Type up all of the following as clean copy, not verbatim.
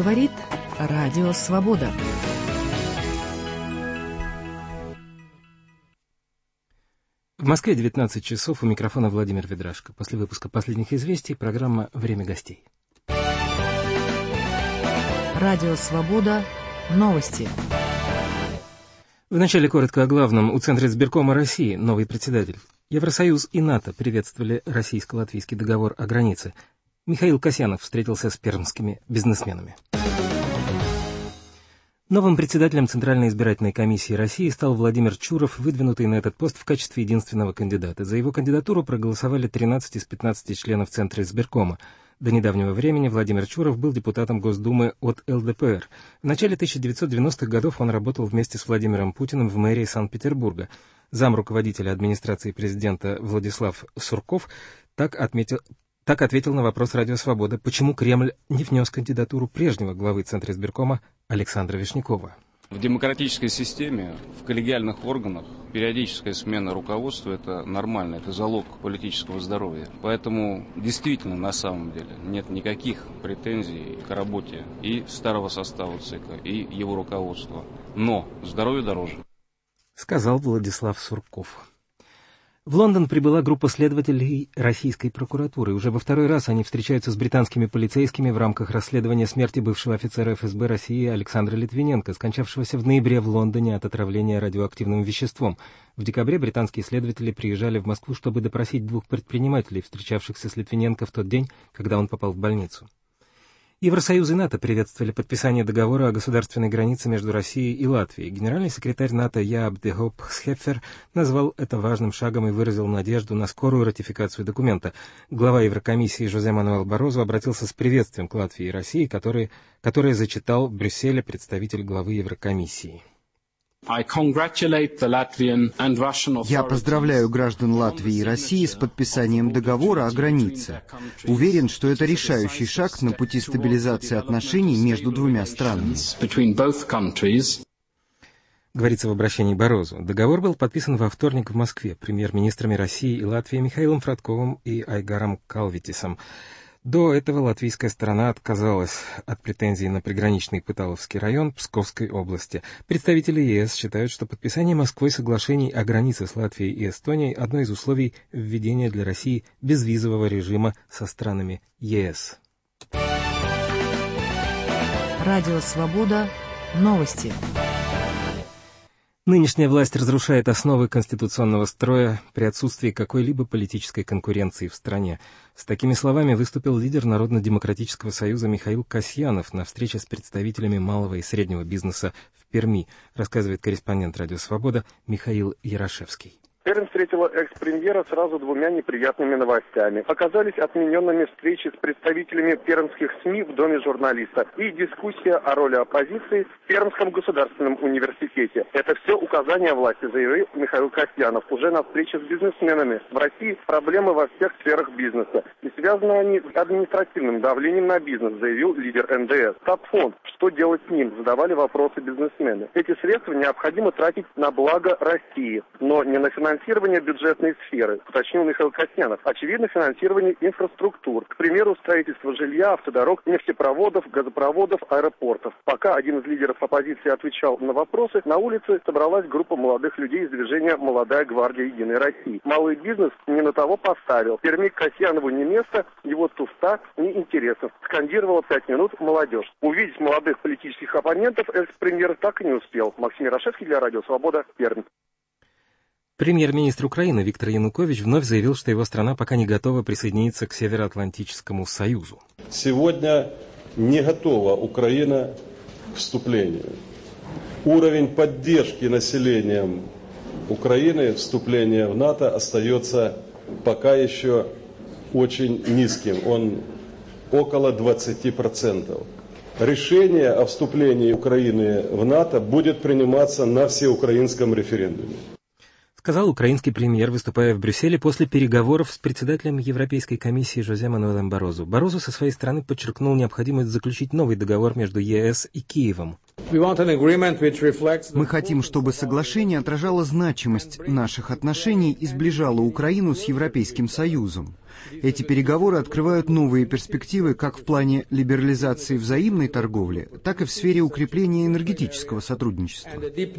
говорит Радио Свобода. В Москве 19 часов, у микрофона Владимир Ведрашко. После выпуска последних известий программа «Время гостей». Радио Свобода. Новости. Вначале коротко о главном. У Центризбиркома России новый председатель. Евросоюз и НАТО приветствовали российско-латвийский договор о границе. Михаил Касьянов встретился с пермскими бизнесменами. Новым председателем Центральной избирательной комиссии России стал Владимир Чуров, выдвинутый на этот пост в качестве единственного кандидата. За его кандидатуру проголосовали 13 из 15 членов Центра избиркома. До недавнего времени Владимир Чуров был депутатом Госдумы от ЛДПР. В начале 1990-х годов он работал вместе с Владимиром Путиным в мэрии Санкт-Петербурга. Зам руководителя администрации президента Владислав Сурков так ответил на вопрос «Радио Свобода», почему Кремль не внес кандидатуру прежнего главы Центра избиркома Александра Вишнякова. В демократической системе, в коллегиальных органах периодическая смена руководства – это нормально, это залог политического здоровья. Поэтому действительно, на самом деле, нет никаких претензий к работе и старого состава ЦИКа, и его руководства. Но здоровье дороже. Сказал Владислав Сурков. В Лондон прибыла группа следователей российской прокуратуры. Уже во второй раз они встречаются с британскими полицейскими в рамках расследования смерти бывшего офицера ФСБ России Александра Литвиненко, скончавшегося в ноябре в Лондоне от отравления радиоактивным веществом. В декабре британские следователи приезжали в Москву, чтобы допросить двух предпринимателей, встречавшихся с Литвиненко в тот день, когда он попал в больницу. Евросоюз и НАТО приветствовали подписание договора о государственной границе между Россией и Латвией. Генеральный секретарь НАТО Яап де Хоop Схеффер назвал это важным шагом и выразил надежду на скорую ратификацию документа. Глава Еврокомиссии Жозе Мануэл Барозу обратился с приветствием к Латвии и России, которые зачитал в Брюсселе представитель главы Еврокомиссии. Я поздравляю граждан Латвии и России с подписанием договора о границе. Уверен, что это решающий шаг на пути стабилизации отношений между двумя странами. Говорится в обращении Барозу. Договор был подписан во вторник в Москве премьер-министрами России и Латвии Михаилом Фротковым и Айгаром Калвитисом. До этого латвийская сторона отказалась от претензий на приграничный Пыталовский район Псковской области. Представители ЕС считают, что подписание Москвой соглашений о границе с Латвией и Эстонией – одно из условий введения для России безвизового режима со странами ЕС. Радио Свобода. Новости. Нынешняя власть разрушает основы конституционного строя при отсутствии какой-либо политической конкуренции в стране. С такими словами выступил лидер Народно-демократического союза Михаил Касьянов на встрече с представителями малого и среднего бизнеса в Перми, рассказывает корреспондент «Радио Свобода» Михаил Ярошевский. Пермь встретила экс-премьера сразу двумя неприятными новостями. Оказались отмененными встречи с представителями пермских СМИ в Доме журналиста и дискуссия о роли оппозиции в Пермском государственном университете. Это все указания власти, заявил Михаил Касьянов уже на встрече с бизнесменами. В России проблемы во всех сферах бизнеса. И связаны они с административным давлением на бизнес, заявил лидер НДС. Статфонд. Что делать с ним? Задавали вопросы бизнесмены. Эти средства необходимо тратить на благо России, но не на финансирование бюджетной сферы, уточнил Михаил Касьянов. Очевидно, финансирование инфраструктур. К примеру, строительство жилья, автодорог, нефтепроводов, газопроводов, аэропортов. Пока один из лидеров оппозиции отвечал на вопросы, на улице собралась группа молодых людей из движения «Молодая гвардия Единой России». Малый бизнес не на того поставил. В Перми Касьянову не место, его туфта не интересно. Скандировала 5 минут молодежь. Увидеть молодых политических оппонентов экс-премьер так и не успел. Максим Ярошевский для Радио Свобода, Пермь. Премьер-министр Украины Виктор Янукович вновь заявил, что его страна пока не готова присоединиться к Североатлантическому союзу. Сегодня не готова Украина к вступлению. Уровень поддержки населением Украины вступления в НАТО остается пока еще очень низким. Он около 20%. Решение о вступлении Украины в НАТО будет приниматься на всеукраинском референдуме. Сказал украинский премьер, выступая в Брюсселе после переговоров с председателем Европейской комиссии Жозе Мануэлем Барозу. Барозу со своей стороны подчеркнул необходимость заключить новый договор между ЕС и Киевом. Мы хотим, чтобы соглашение отражало значимость наших отношений и сближало Украину с Европейским Союзом. Эти переговоры открывают новые перспективы как в плане либерализации взаимной торговли, так и в сфере укрепления энергетического сотрудничества.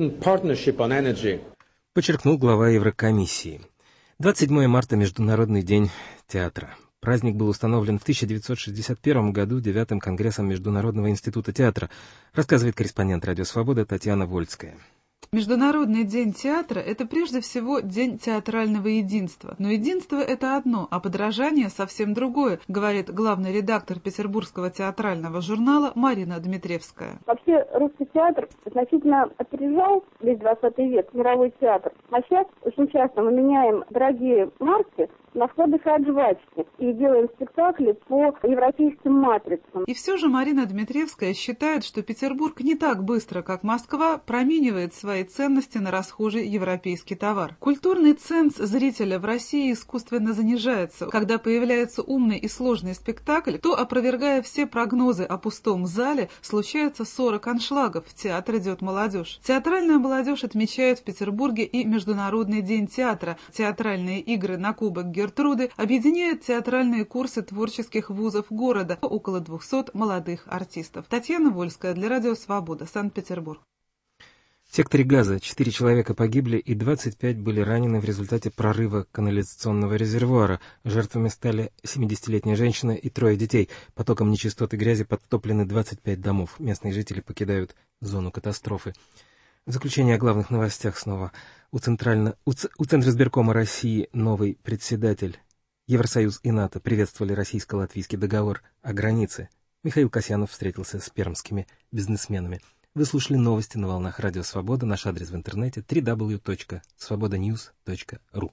Подчеркнул глава Еврокомиссии. 27 марта — Международный день театра. Праздник был установлен в 1961 году 9-м Конгрессом Международного института театра, рассказывает корреспондент «Радио Свобода» Татьяна Вольская. Международный день театра – это прежде всего день театрального единства. Но единство – это одно, а подражание – совсем другое, говорит главный редактор Петербургского театрального журнала Марина Дмитриевская. Вообще русский театр значительно опережал весь 20 век, мировой театр. А сейчас очень часто мы меняем дорогие марки на вкладыха от жвачки и делаем спектакли по европейским матрицам. И все же Марина Дмитриевская считает, что Петербург не так быстро, как Москва, променивает свои ценности на расхожий европейский товар. Культурный ценз зрителя в России искусственно занижается. Когда появляется умный и сложный спектакль, то, опровергая все прогнозы о пустом зале, случается 40 аншлагов. В театр идет молодежь. Театральная молодежь отмечает в Петербурге и Международный день театра. Театральные игры на Кубок Гертруды объединяют театральные курсы творческих вузов города. Около 200 молодых артистов. Татьяна Вольская для Радио Свобода, Санкт-Петербург. В секторе Газа 4 человека погибли и 25 были ранены в результате прорыва канализационного резервуара. Жертвами стали 70-летняя женщина и 3 детей. Потоком нечистот и грязи подтоплены 25 домов. Местные жители покидают зону катастрофы. В заключение о главных новостях снова. У Центризбиркома России новый председатель. Евросоюз и НАТО приветствовали российско-латвийский договор о границе. Михаил Касьянов встретился с пермскими бизнесменами. Вы слушали новости на волнах Радио Свобода. Наш адрес в интернете www.svobodanews.ru.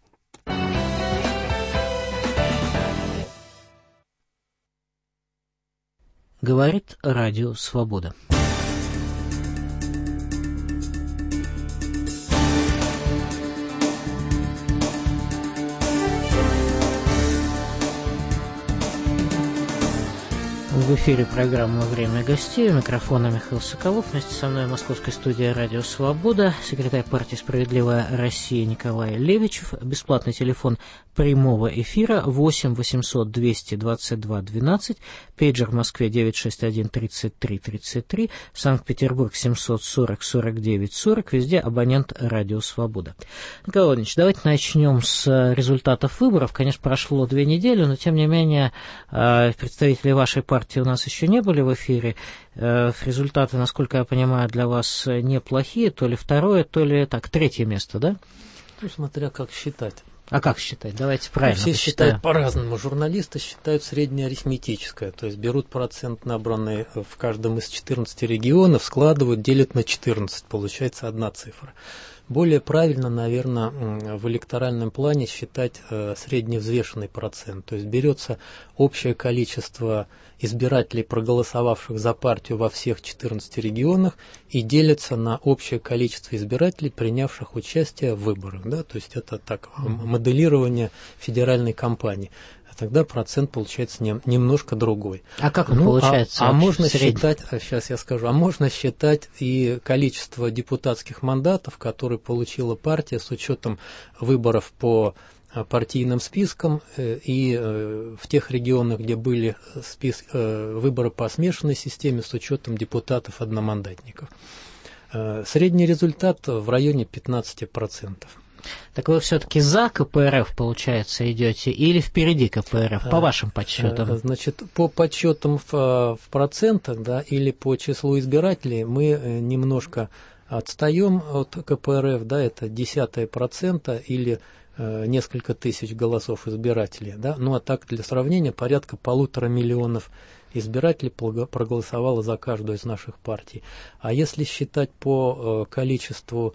Говорит Радио Свобода. В эфире программа «Время гостей». У микрофона Михаил Соколов. Вместе со мной в московской студии «Радио Свобода» секретарь партии «Справедливая Россия» Николай Левичев. Бесплатный телефон прямого эфира 8 800 222 12, пейджер в Москве 961 33 33, Санкт-Петербург 740 49 40, везде абонент «Радио Свобода». Николай Владимирович, давайте начнем с результатов выборов. Конечно, прошло 2 недели, но тем не менее представители вашей партии у нас еще не были в эфире. Результаты, насколько я понимаю, для вас неплохие, то ли 2-е, то ли третье место, да? Ну, смотря как считать. А как считать? Давайте правильно Все посчитаем. считают по-разному. Журналисты считают среднеарифметическое, то есть берут процент, набранный в каждом из 14 регионов, складывают, делят на 14, получается одна цифра. Более правильно, наверное, в электоральном плане считать средневзвешенный процент. То есть берется общее количество избирателей, проголосовавших за партию во всех 14 регионах, и делится на общее количество избирателей, принявших участие в выборах. Да? То есть это так, моделирование федеральной кампании. Тогда процент получается немножко другой. А как он получается? А можно считать, сейчас я скажу, можно считать и количество депутатских мандатов, которые получила партия с учетом выборов по партийным спискам и в тех регионах, где были выборы по смешанной системе с учетом депутатов-одномандатников. Средний результат в районе 15%. Так вы все-таки за КПРФ, получается, идете или впереди КПРФ, по вашим подсчетам? Значит, по подсчетам в процентах, да, или по числу избирателей мы немножко отстаем от КПРФ, да, это 0,1% или несколько тысяч голосов избирателей, да, ну а так для сравнения порядка 1,5 миллиона избирателей проголосовало за каждую из наших партий. А если считать по количеству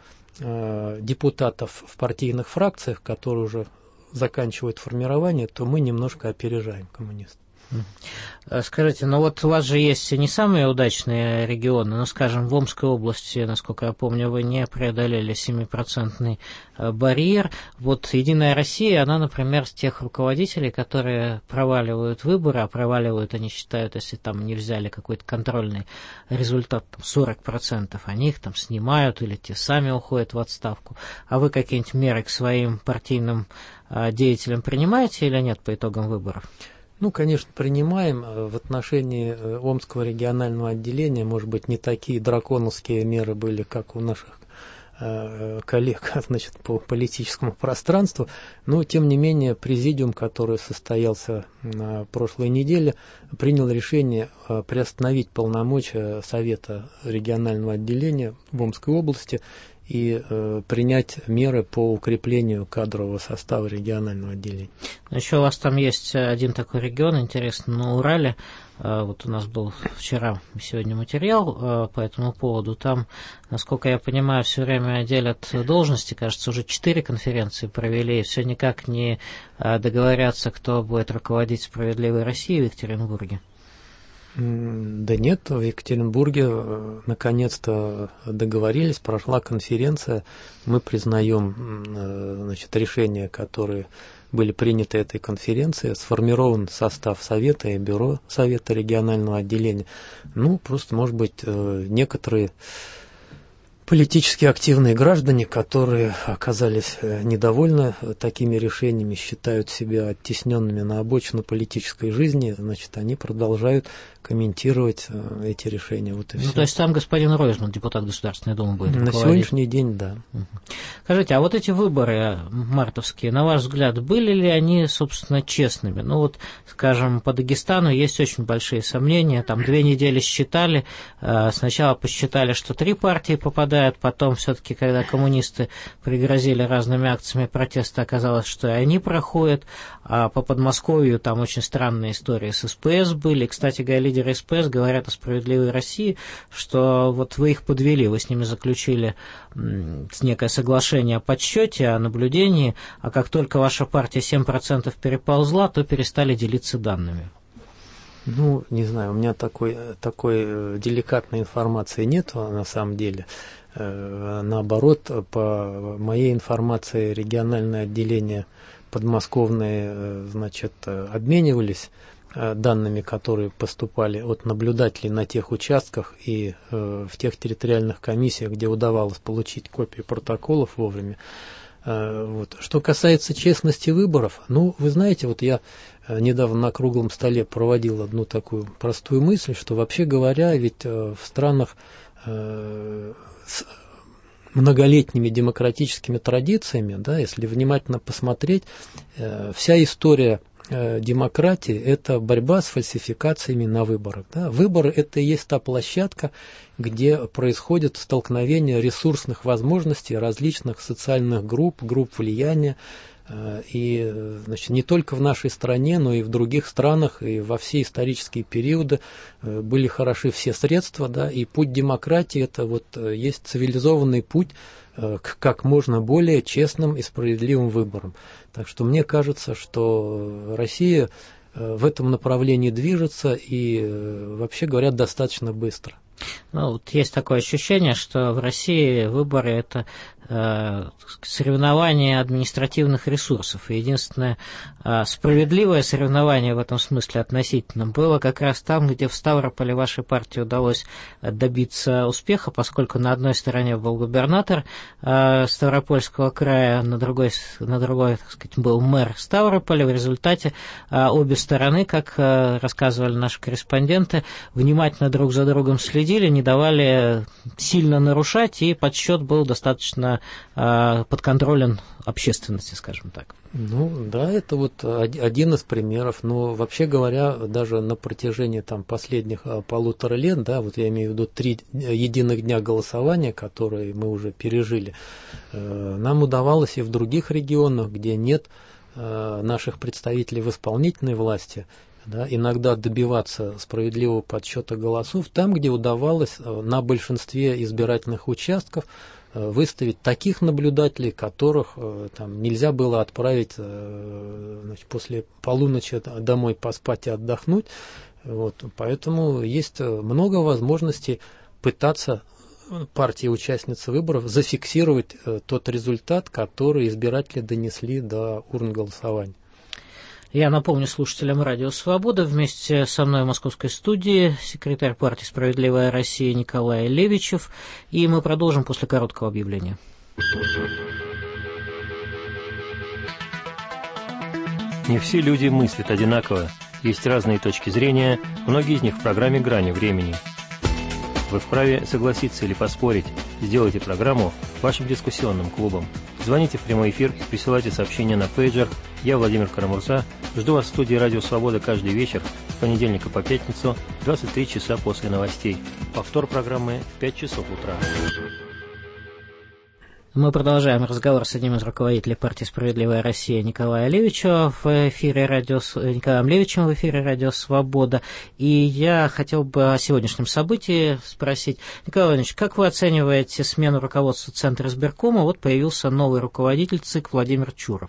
депутатов в партийных фракциях, которые уже заканчивают формирование, то мы немножко опережаем коммунистов. Скажите, ну вот у вас же есть не самые удачные регионы, но, скажем, в Омской области, насколько я помню, вы не преодолели 7% барьер. Вот «Единая Россия», она, например, с тех руководителей, которые проваливают выборы, а проваливают, они считают, если там не взяли какой-то контрольный результат, там, 40%, они их там снимают или те сами уходят в отставку. А вы какие-нибудь меры к своим партийным деятелям принимаете или нет по итогам выборов? Ну, конечно, принимаем. В отношении Омского регионального отделения, может быть, не такие драконовские меры были, как у наших коллег, значит, по политическому пространству, но, тем не менее, президиум, который состоялся на прошлой неделе, принял решение приостановить полномочия Совета регионального отделения в Омской области и принять меры по укреплению кадрового состава регионального отделения. Еще у вас там есть один такой регион, интересно, на Урале. Вот у нас был вчера, сегодня материал по этому поводу. Там, насколько я понимаю, все время делят должности. Кажется, уже 4 конференции провели, и все никак не договорятся, кто будет руководить «Справедливой Россией» в Екатеринбурге. Да нет, в Екатеринбурге наконец-то договорились, прошла конференция. Мы признаем, значит, решения, которые были приняты этой конференцией, сформирован состав Совета и Бюро Совета регионального отделения. Ну, просто, может быть, некоторые политически активные граждане, которые оказались недовольны такими решениями, считают себя оттесненными на обочину политической жизни, значит, они продолжают комментировать эти решения. Вот и все. То есть там господин Ройзман, депутат Государственной Думы, будет на сегодняшний день, да. Скажите, а вот эти выборы мартовские, на ваш взгляд, были ли они, собственно, честными? Ну вот, скажем, по Дагестану есть очень большие сомнения, там 2 недели считали, сначала посчитали, что 3 партии попадают, потом все-таки, когда коммунисты пригрозили разными акциями протеста, оказалось, что и они проходят, а по Подмосковью там очень странные истории с СПС были. Кстати говоря, лидеры СПС говорят о «Справедливой России», что вот вы их подвели, вы с ними заключили некое соглашение о подсчете, о наблюдении, а как только ваша партия 7% переползла, то перестали делиться данными. Ну, не знаю, у меня такой деликатной информации нет на самом деле. Наоборот, по моей информации, региональное отделение подмосковные, значит, обменивались данными, которые поступали от наблюдателей на тех участках и в тех территориальных комиссиях, где удавалось получить копии протоколов вовремя. Вот. Что касается честности выборов, ну, вы знаете, вот я недавно на круглом столе проводил одну такую простую мысль, что, вообще говоря, ведь в странах с многолетними демократическими традициями, да, если внимательно посмотреть, вся история демократии – это борьба с фальсификациями на выборах. Да? Выборы – это и есть та площадка, где происходит столкновение ресурсных возможностей различных социальных групп влияния. И, значит, не только в нашей стране, но и в других странах, и во все исторические периоды были хороши все средства, да, и путь демократии – это вот есть цивилизованный путь к как можно более честным и справедливым выборам. Так что мне кажется, что Россия в этом направлении движется и, вообще говоря, достаточно быстро. Ну, вот есть такое ощущение, что в России выборы – это соревнование административных ресурсов. И единственное справедливое соревнование в этом смысле относительно было как раз там, где в Ставрополе вашей партии удалось добиться успеха, поскольку на одной стороне был губернатор Ставропольского края, на другой, так сказать, был мэр Ставрополя. В результате обе стороны, как рассказывали наши корреспонденты, внимательно друг за другом следили, не давали сильно нарушать, и подсчет был достаточно подконтролен общественности, скажем так. Ну, да, это вот один из примеров, но вообще говоря, даже на протяжении там последних 1,5 лет, да, вот я имею в виду 3 единых дня голосования, которые мы уже пережили, нам удавалось и в других регионах, где нет наших представителей в исполнительной власти, да, иногда добиваться справедливого подсчета голосов там, где удавалось на большинстве избирательных участков выставить таких наблюдателей, которых там нельзя было отправить после полуночи домой поспать и отдохнуть. Вот. Поэтому есть много возможностей пытаться партии-участницы выборов зафиксировать тот результат, который избиратели донесли до урн голосования. Я напомню слушателям Радио Свобода, вместе со мной в московской студии секретарь партии «Справедливая Россия» Николай Левичев, и мы продолжим после короткого объявления. Не все люди мыслят одинаково, есть разные точки зрения, многие из них в программе «Грани времени». Вы вправе согласиться или поспорить. Сделайте программу вашим дискуссионным клубом. Звоните в прямой эфир, присылайте сообщения на пейджер. Я Владимир Карамурза. Жду вас в студии «Радио Свобода» каждый вечер, с понедельника по пятницу, 23 часа после новостей. Повтор программы в 5 часов утра. Мы продолжаем разговор с одним из руководителей партии «Справедливая Россия» Николаем Левичевым в эфире Радио Свобода. И я хотел бы о сегодняшнем событии спросить. Николай Владимирович, как вы оцениваете смену руководства Центра избиркома? Вот появился новый руководитель ЦИК Владимир Чуров.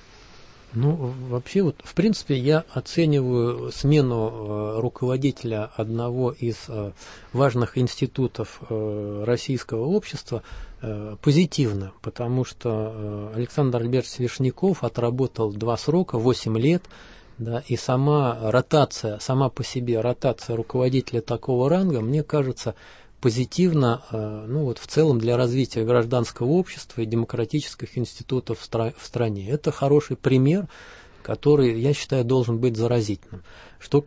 Ну, вообще, вот, в принципе, я оцениваю смену руководителя одного из важных институтов российского общества позитивно, потому что Александр Альбертович Вишняков отработал 2 срока, 8 лет, да, и сама по себе ротация руководителя такого ранга, мне кажется, позитивно, ну вот в целом для развития гражданского общества и демократических институтов в стране. Это хороший пример, который, я считаю, должен быть заразительным. Что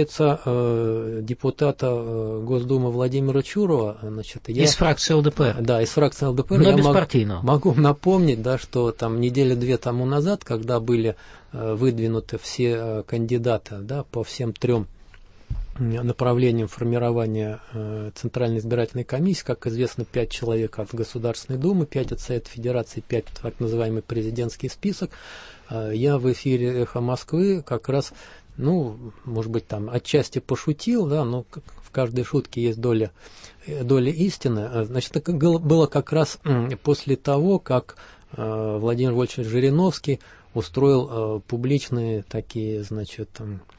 касается депутата Госдумы Владимира Чурова, значит, из фракции ЛДПР. Да, из фракции ЛДПР. Но беспартийного. Могу напомнить, да, что там недели-две тому назад, когда были выдвинуты все кандидаты, да, по всем 3 направлением формирования Центральной избирательной комиссии, как известно, 5 человек от Государственной Думы, 5 от Совета Федерации, 5 так называемый президентский список. Я в эфире «Эхо Москвы» как раз, ну, может быть, там отчасти пошутил, да, но в каждой шутке есть доля истины. Значит, это было как раз после того, как Владимир Вольфович Жириновский устроил публичные такие, значит,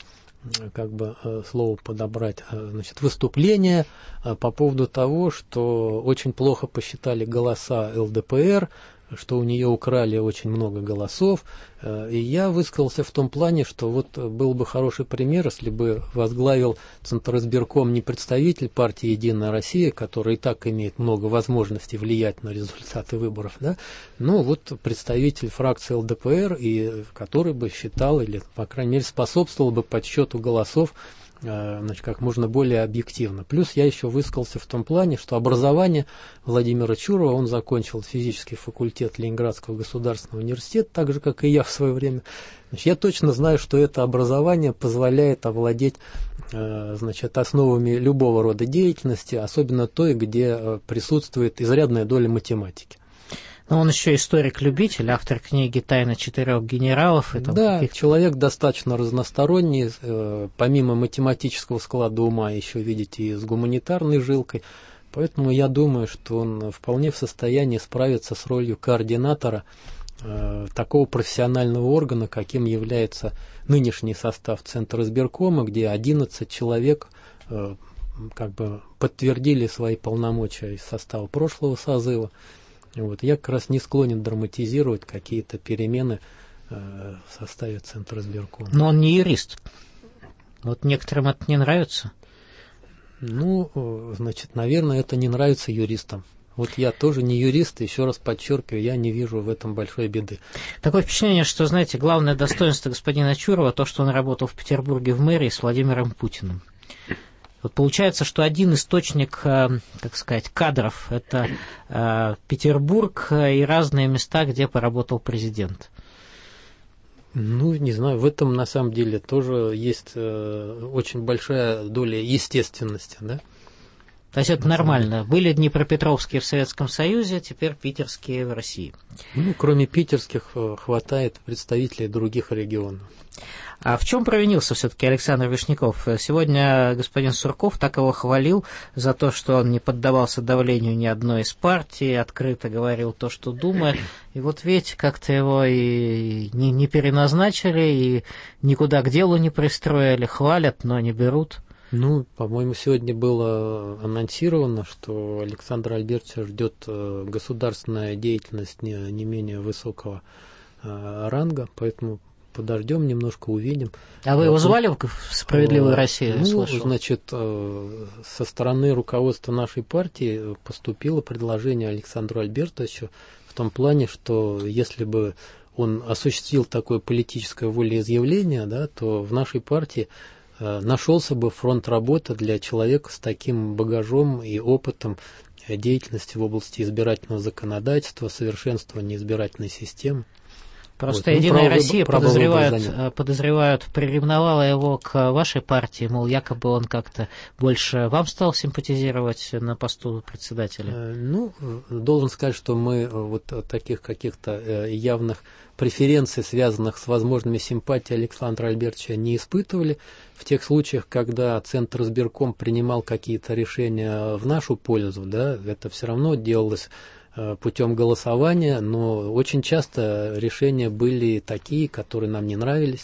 как бы слово подобрать, значит, выступление по поводу того, что очень плохо посчитали голоса ЛДПР, что у нее украли очень много голосов, и я высказался в том плане, что вот был бы хороший пример, если бы возглавил Центризбирком не представитель партии «Единая Россия», который и так имеет много возможностей влиять на результаты выборов, да, но вот представитель фракции ЛДПР, и который бы считал или, по крайней мере, способствовал бы подсчету голосов, значит, как можно более объективно. Плюс я еще высказался в том плане, что образование Владимира Чурова, он закончил физический факультет Ленинградского государственного университета, так же, как и я в свое время. Значит, я точно знаю, что это образование позволяет овладеть, значит, основами любого рода деятельности, особенно той, где присутствует изрядная доля математики. Но он еще историк-любитель, автор книги «Тайна 4 генералов». Да, человек достаточно разносторонний, помимо математического склада ума еще, видите, и с гуманитарной жилкой. Поэтому я думаю, что он вполне в состоянии справиться с ролью координатора такого профессионального органа, каким является нынешний состав Центра избиркома, где 11 человек как бы подтвердили свои полномочия из состава прошлого созыва. Вот. Я как раз не склонен драматизировать какие-то перемены в составе Центра избиркома. Но он не юрист. Вот некоторым это не нравится. Ну, значит, наверное, это не нравится юристам. Вот я тоже не юрист, еще раз подчеркиваю, я не вижу в этом большой беды. Такое впечатление, что, знаете, главное достоинство господина Чурова то, что он работал в Петербурге в мэрии с Владимиром Путиным. Вот получается, что один источник, так сказать, кадров – это Петербург и разные места, где поработал президент. Ну, не знаю, в этом на самом деле тоже есть очень большая доля естественности, да? То есть это нормально. Были днепропетровские в Советском Союзе, теперь питерские в России. Ну, кроме питерских, хватает представителей других регионов. А в чем провинился все-таки Александр Вишняков? Сегодня господин Сурков так его хвалил за то, что он не поддавался давлению ни одной из партий, открыто говорил то, что думает. И вот ведь как-то его и не переназначили, и никуда к делу не пристроили, хвалят, но не берут. Ну, по-моему, сегодня было анонсировано, что Александра Альбертовича ждет государственная деятельность не менее высокого ранга, поэтому подождем немножко, увидим. А вы его звали в «Справедливую Россию»? Ну, слышал? Значит, со стороны руководства нашей партии поступило предложение Александру Альбертовичу в том плане, что если бы он осуществил такое политическое волеизъявление, да, то в нашей партии нашелся бы фронт работы для человека с таким багажом и опытом деятельности в области избирательного законодательства, совершенствования избирательной системы. Просто вот. «Единая Россия» подозревают, приревновала его к вашей партии, мол, якобы он как-то больше вам стал симпатизировать на посту председателя. Ну, должен сказать, что мы вот таких каких-то явных преференций, связанных с возможными симпатиями Александра Альбертовича, не испытывали. В тех случаях, когда Центр избирком принимал какие-то решения в нашу пользу, да, это все равно делалось путем голосования, но очень часто решения были такие, которые нам не нравились.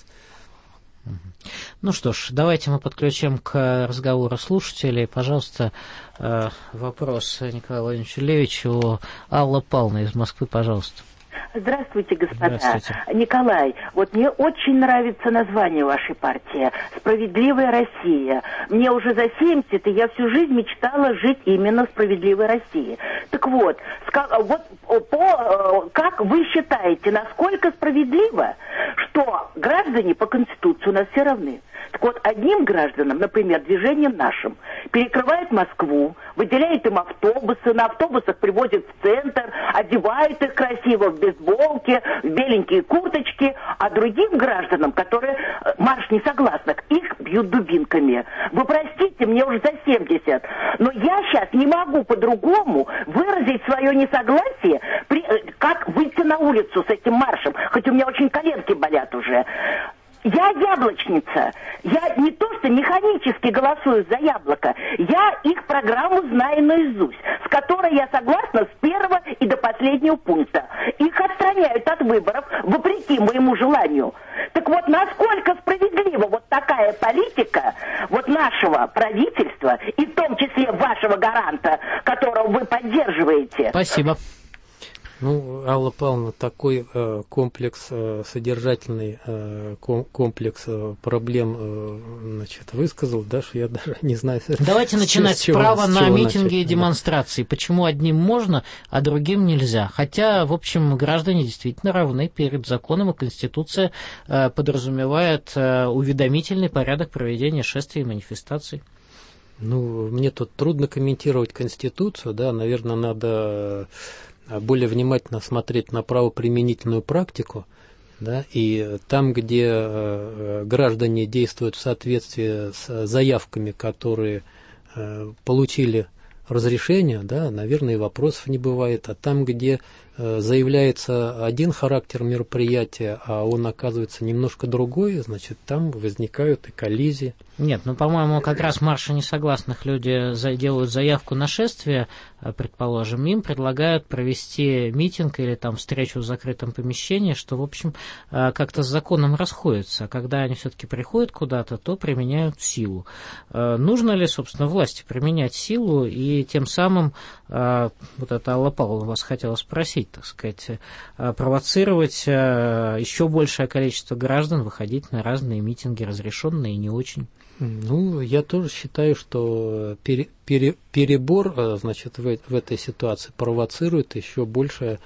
Ну что ж, давайте мы подключим к разговору слушателей. Пожалуйста, вопрос Николаю Владимировичу Левичу. Алла Павловна из Москвы, пожалуйста. Здравствуйте, господа. Здравствуйте. Николай, вот мне очень нравится название вашей партии «Справедливая Россия». Мне уже за 70, и я всю жизнь мечтала жить именно в справедливой России. Так вот, как вы считаете, насколько справедливо, что граждане по Конституции у нас все равны? Так вот, одним гражданам, например, движением нашим, перекрывает Москву, выделяет им автобусы, на автобусах привозят в центр, одевают их красиво в бейсболки, в беленькие курточки, а другим гражданам, которые марш несогласных, их бьют дубинками. Вы простите, мне уже за 70, но я сейчас не могу по-другому выразить свое несогласие, как выйти на улицу с этим маршем, хоть у меня очень коленки болят уже. Я яблочница. Я не то что механически голосую за яблоко, я их программу знаю наизусть, с которой я согласна с первого и до последнего пункта. Их отстраняют от выборов вопреки моему желанию. Так вот, насколько справедлива вот такая политика вот нашего правительства, и в том числе вашего гаранта, которого вы поддерживаете? Спасибо. Ну, Алла Павловна, такой комплекс, содержательный комплекс проблем, значит, высказал, да, что я даже не знаю. Давайте начинать с права на митинги и демонстрации. Да. Почему одним можно, а другим нельзя? Хотя, в общем, граждане действительно равны перед законом, и Конституция подразумевает уведомительный порядок проведения шествий и манифестаций. Ну, мне тут трудно комментировать Конституцию, да, наверное, надо более внимательно смотреть на правоприменительную практику, да, и там, где граждане действуют в соответствии с заявками, которые получили разрешение, да, наверное, и вопросов не бывает, а там, где заявляется один характер мероприятия, а он оказывается немножко другой, значит, там возникают и коллизии. Нет, ну, по-моему, как раз марши несогласных люди делают заявку на шествие, предположим, им предлагают провести митинг или там встречу в закрытом помещении, что, в общем, как-то с законом расходится. А когда они все-таки приходят куда-то, то применяют силу. Нужно ли, собственно, власти применять силу, и тем самым, вот это Алла Павловна вас хотела спросить, так сказать, провоцировать еще большее количество граждан выходить на разные митинги, разрешенные и не очень? Ну, я тоже считаю, что перебор, значит, в этой ситуации провоцирует еще большее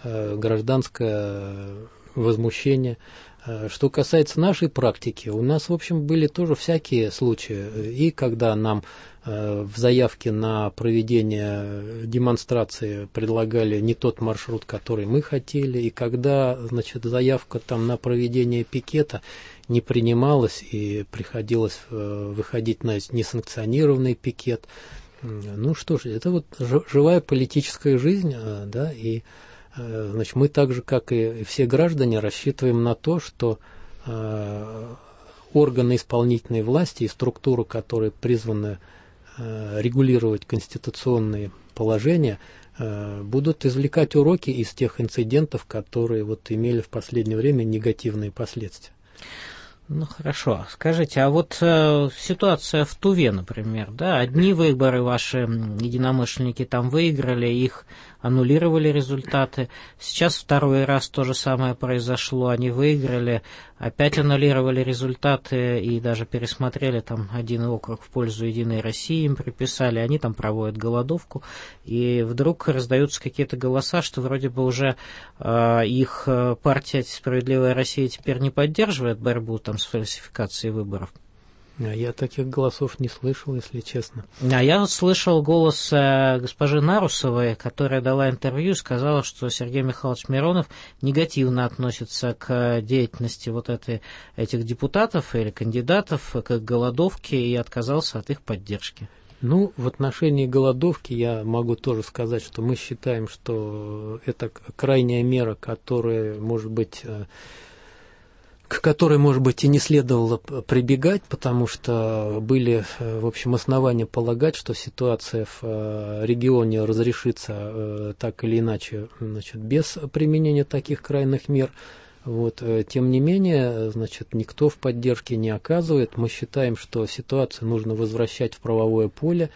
гражданское возмущение. Что касается нашей практики, у нас, в общем, были тоже всякие случаи. И когда нам в заявке на проведение демонстрации предлагали не тот маршрут, который мы хотели, и когда, значит, заявка там на проведение пикета не принималась и приходилось выходить на несанкционированный пикет. Ну что ж, это вот живая политическая жизнь, да, и значит, мы так же, как и все граждане, рассчитываем на то, что органы исполнительной власти и структуры, которые призваны регулировать конституционные положения, будут извлекать уроки из тех инцидентов, которые вот имели в последнее время негативные последствия. Ну хорошо. Скажите, а вот ситуация в Туве, например, да, одни выборы ваши единомышленники там выиграли, их аннулировали результаты. Сейчас второй раз то же самое произошло, они выиграли, опять аннулировали результаты и даже пересмотрели там один округ в пользу Единой России, им приписали, они там проводят голодовку, и вдруг раздаются какие-то голоса, что вроде бы уже их партия «Справедливая Россия» теперь не поддерживает борьбу там с фальсификацией выборов. Я таких голосов не слышал, если честно. А я вот слышал голос госпожи Нарусовой, которая дала интервью, сказала, что Сергей Михайлович Миронов негативно относится к деятельности вот этих депутатов или кандидатов, к голодовке, и отказался от их поддержки. Ну, в отношении голодовки я могу тоже сказать, что мы считаем, что это крайняя мера, которая, может быть, к которой, может быть, и не следовало прибегать, потому что были, в общем, основания полагать, что ситуация в регионе разрешится так или иначе, значит, без применения таких крайних мер. Вот. Тем не менее, значит, никто в поддержке не оказывает. Мы считаем, что ситуацию нужно возвращать в правовое поле.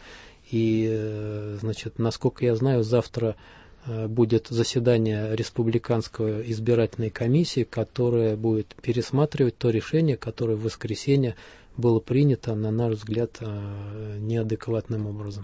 И, значит, насколько я знаю, завтра будет заседание Республиканской избирательной комиссии, которая будет пересматривать то решение, которое в воскресенье было принято, на наш взгляд, неадекватным образом.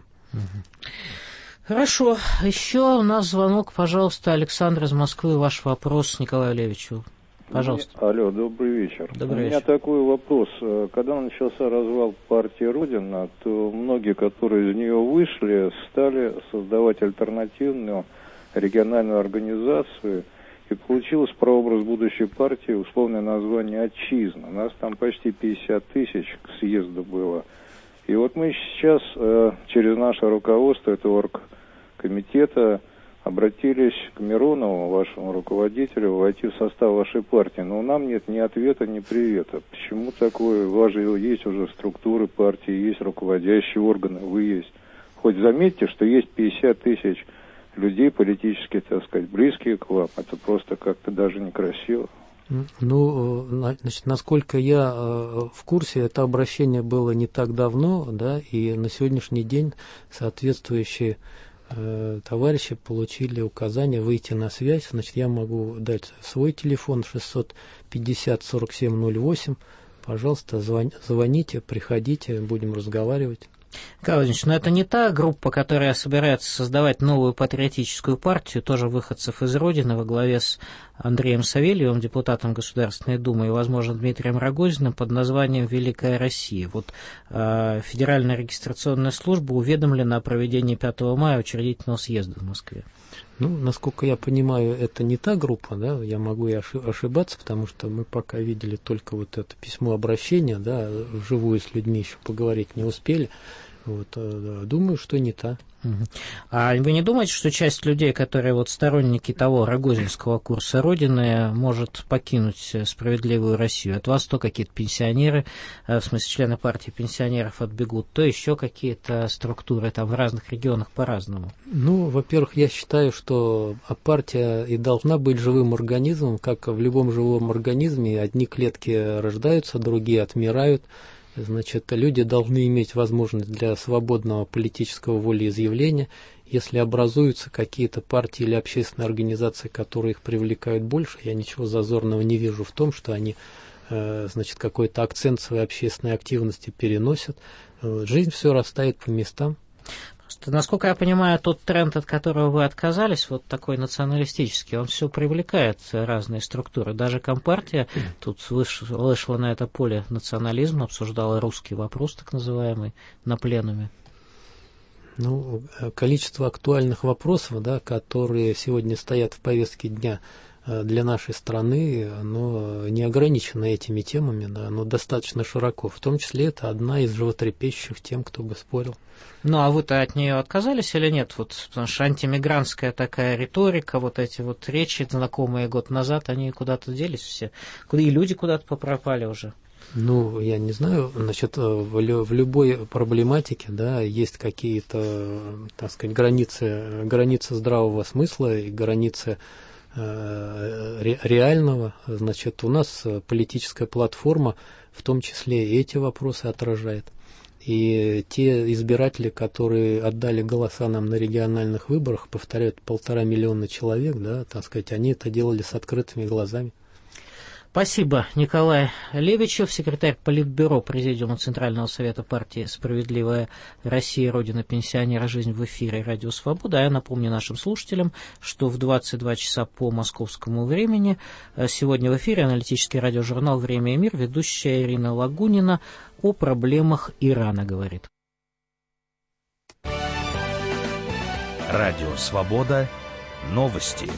Хорошо. Еще у нас звонок, пожалуйста, Александр из Москвы. Ваш вопрос Николаю Левичу. Пожалуйста. Алло, добрый вечер. Добрый вечер. У меня такой вопрос. Когда начался развал партии Родина, то многие, которые из нее вышли, стали создавать альтернативную региональную организацию, и получилось прообраз будущей партии условное название «Отчизна». Нас там почти 50 тысяч к съезду было. И вот мы сейчас через наше руководство этого оргкомитета обратились к Миронову, вашему руководителю, войти в состав вашей партии. Но нам нет ни ответа, ни привета. Почему такое? У вас же есть уже структуры партии, есть руководящие органы, вы есть. Хоть заметьте, что есть 50 тысяч людей политически, так сказать, близкие к вам. Это просто как-то даже некрасиво. Ну, значит, насколько я в курсе, это обращение было не так давно, да, и на сегодняшний день соответствующие товарищи получили указание выйти на связь. Значит, я могу дать свой телефон 650-4708. Пожалуйста, звоните, приходите, будем разговаривать. Николай Владимирович, но это не та группа, которая собирается создавать новую патриотическую партию, тоже выходцев из Родины, во главе с Андреем Савельевым, депутатом Государственной Думы, и, возможно, Дмитрием Рогозиным, под названием «Великая Россия». Вот Федеральная регистрационная служба уведомлена о проведении 5 мая учредительного съезда в Москве. Ну, насколько я понимаю, это не та группа, да, я могу и ошибаться, потому что мы пока видели только вот это письмо обращения, да, вживую с людьми еще поговорить не успели. Вот, думаю, что не та. А вы не думаете, что часть людей, которые вот сторонники того рогозинского курса Родины, может покинуть «Справедливую Россию»? От вас то какие-то пенсионеры, в смысле члены партии пенсионеров отбегут, то еще какие-то структуры там в разных регионах по-разному. Ну, во-первых, я считаю, что партия и должна быть живым организмом, как в любом живом организме. Одни клетки рождаются, другие отмирают. Значит, люди должны иметь возможность для свободного политического волеизъявления. Если образуются какие-то партии или общественные организации, которые их привлекают больше, я ничего зазорного не вижу в том, что они, значит, какой-то акцент своей общественной активности переносят. Жизнь все расставит по местам. Просто, насколько я понимаю, тот тренд, от которого вы отказались, вот такой националистический, он все привлекает разные структуры. Даже Компартия тут вышла на это поле национализма, обсуждала русский вопрос, так называемый, на пленуме. Ну, количество актуальных вопросов, да, которые сегодня стоят в повестке дня для нашей страны, оно не ограничено этими темами, да, оно достаточно широко. В том числе это одна из животрепещущих тем, кто бы спорил. Ну, а вы-то от нее отказались или нет? Вот, потому что антимигрантская такая риторика, вот эти вот речи, знакомые год назад, они куда-то делись все. И люди куда-то попропали уже. Ну, я не знаю, значит, в любой проблематике, да, есть какие-то, так сказать, границы здравого смысла и границы реального. Значит, у нас политическая платформа в том числе и эти вопросы отражает. И те избиратели, которые отдали голоса нам на региональных выборах, повторяют, 1,5 миллиона человек, да, так сказать, они это делали с открытыми глазами. Спасибо. Николай Левичев, секретарь Политбюро Президиума Центрального совета партии «Справедливая Россия. Родина пенсионера. Жизнь в эфире. Радио Свобода». А я напомню нашим слушателям, что в 22 часа по московскому времени сегодня в эфире аналитический радиожурнал «Время и мир», ведущая Ирина Лагунина о проблемах Ирана говорит. Радио Свобода. Новости.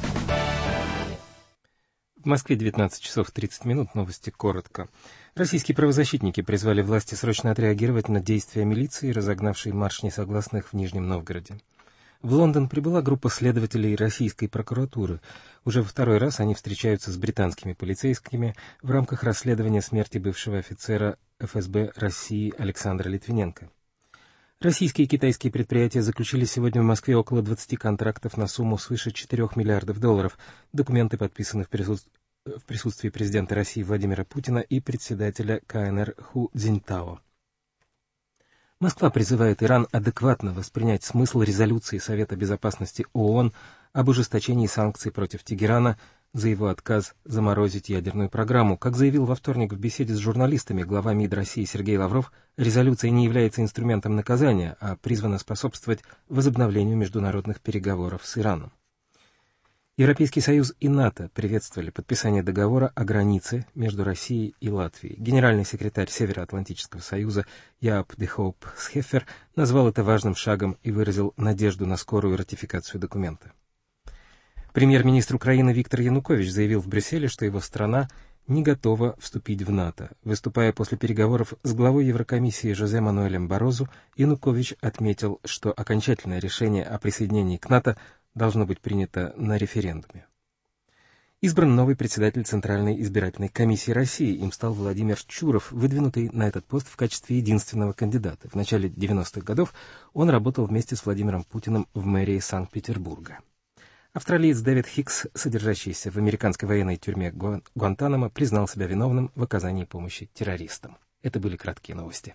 В Москве 19 часов 30 минут. Новости коротко. Российские правозащитники призвали власти срочно отреагировать на действия милиции, разогнавшей марш несогласных в Нижнем Новгороде. В Лондон прибыла группа следователей российской прокуратуры. Уже во второй раз они встречаются с британскими полицейскими в рамках расследования смерти бывшего офицера ФСБ России Александра Литвиненко. Российские и китайские предприятия заключили сегодня в Москве около 20 контрактов на сумму свыше $4 миллиардов. Документы подписаны в присутствии президента России Владимира Путина и председателя КНР Ху Цзиньтао. Москва призывает Иран адекватно воспринять смысл резолюции Совета безопасности ООН об ужесточении санкций против Тегерана за его отказ заморозить ядерную программу. Как заявил во вторник в беседе с журналистами глава МИД России Сергей Лавров, резолюция не является инструментом наказания, а призвана способствовать возобновлению международных переговоров с Ираном. Европейский Союз и НАТО приветствовали подписание договора о границе между Россией и Латвией. Генеральный секретарь Североатлантического Союза Яап де Хоуп Схеффер назвал это важным шагом и выразил надежду на скорую ратификацию документа. Премьер-министр Украины Виктор Янукович заявил в Брюсселе, что его страна не готова вступить в НАТО. Выступая после переговоров с главой Еврокомиссии Жозе Мануэлем Барозу, Янукович отметил, что окончательное решение о присоединении к НАТО должно быть принято на референдуме. Избран новый председатель Центральной избирательной комиссии России. Им стал Владимир Чуров, выдвинутый на этот пост в качестве единственного кандидата. В начале 90-х годов он работал вместе с Владимиром Путиным в мэрии Санкт-Петербурга. Австралиец Дэвид Хикс, содержащийся в американской военной тюрьме Гуантанамо, признал себя виновным в оказании помощи террористам. Это были краткие новости.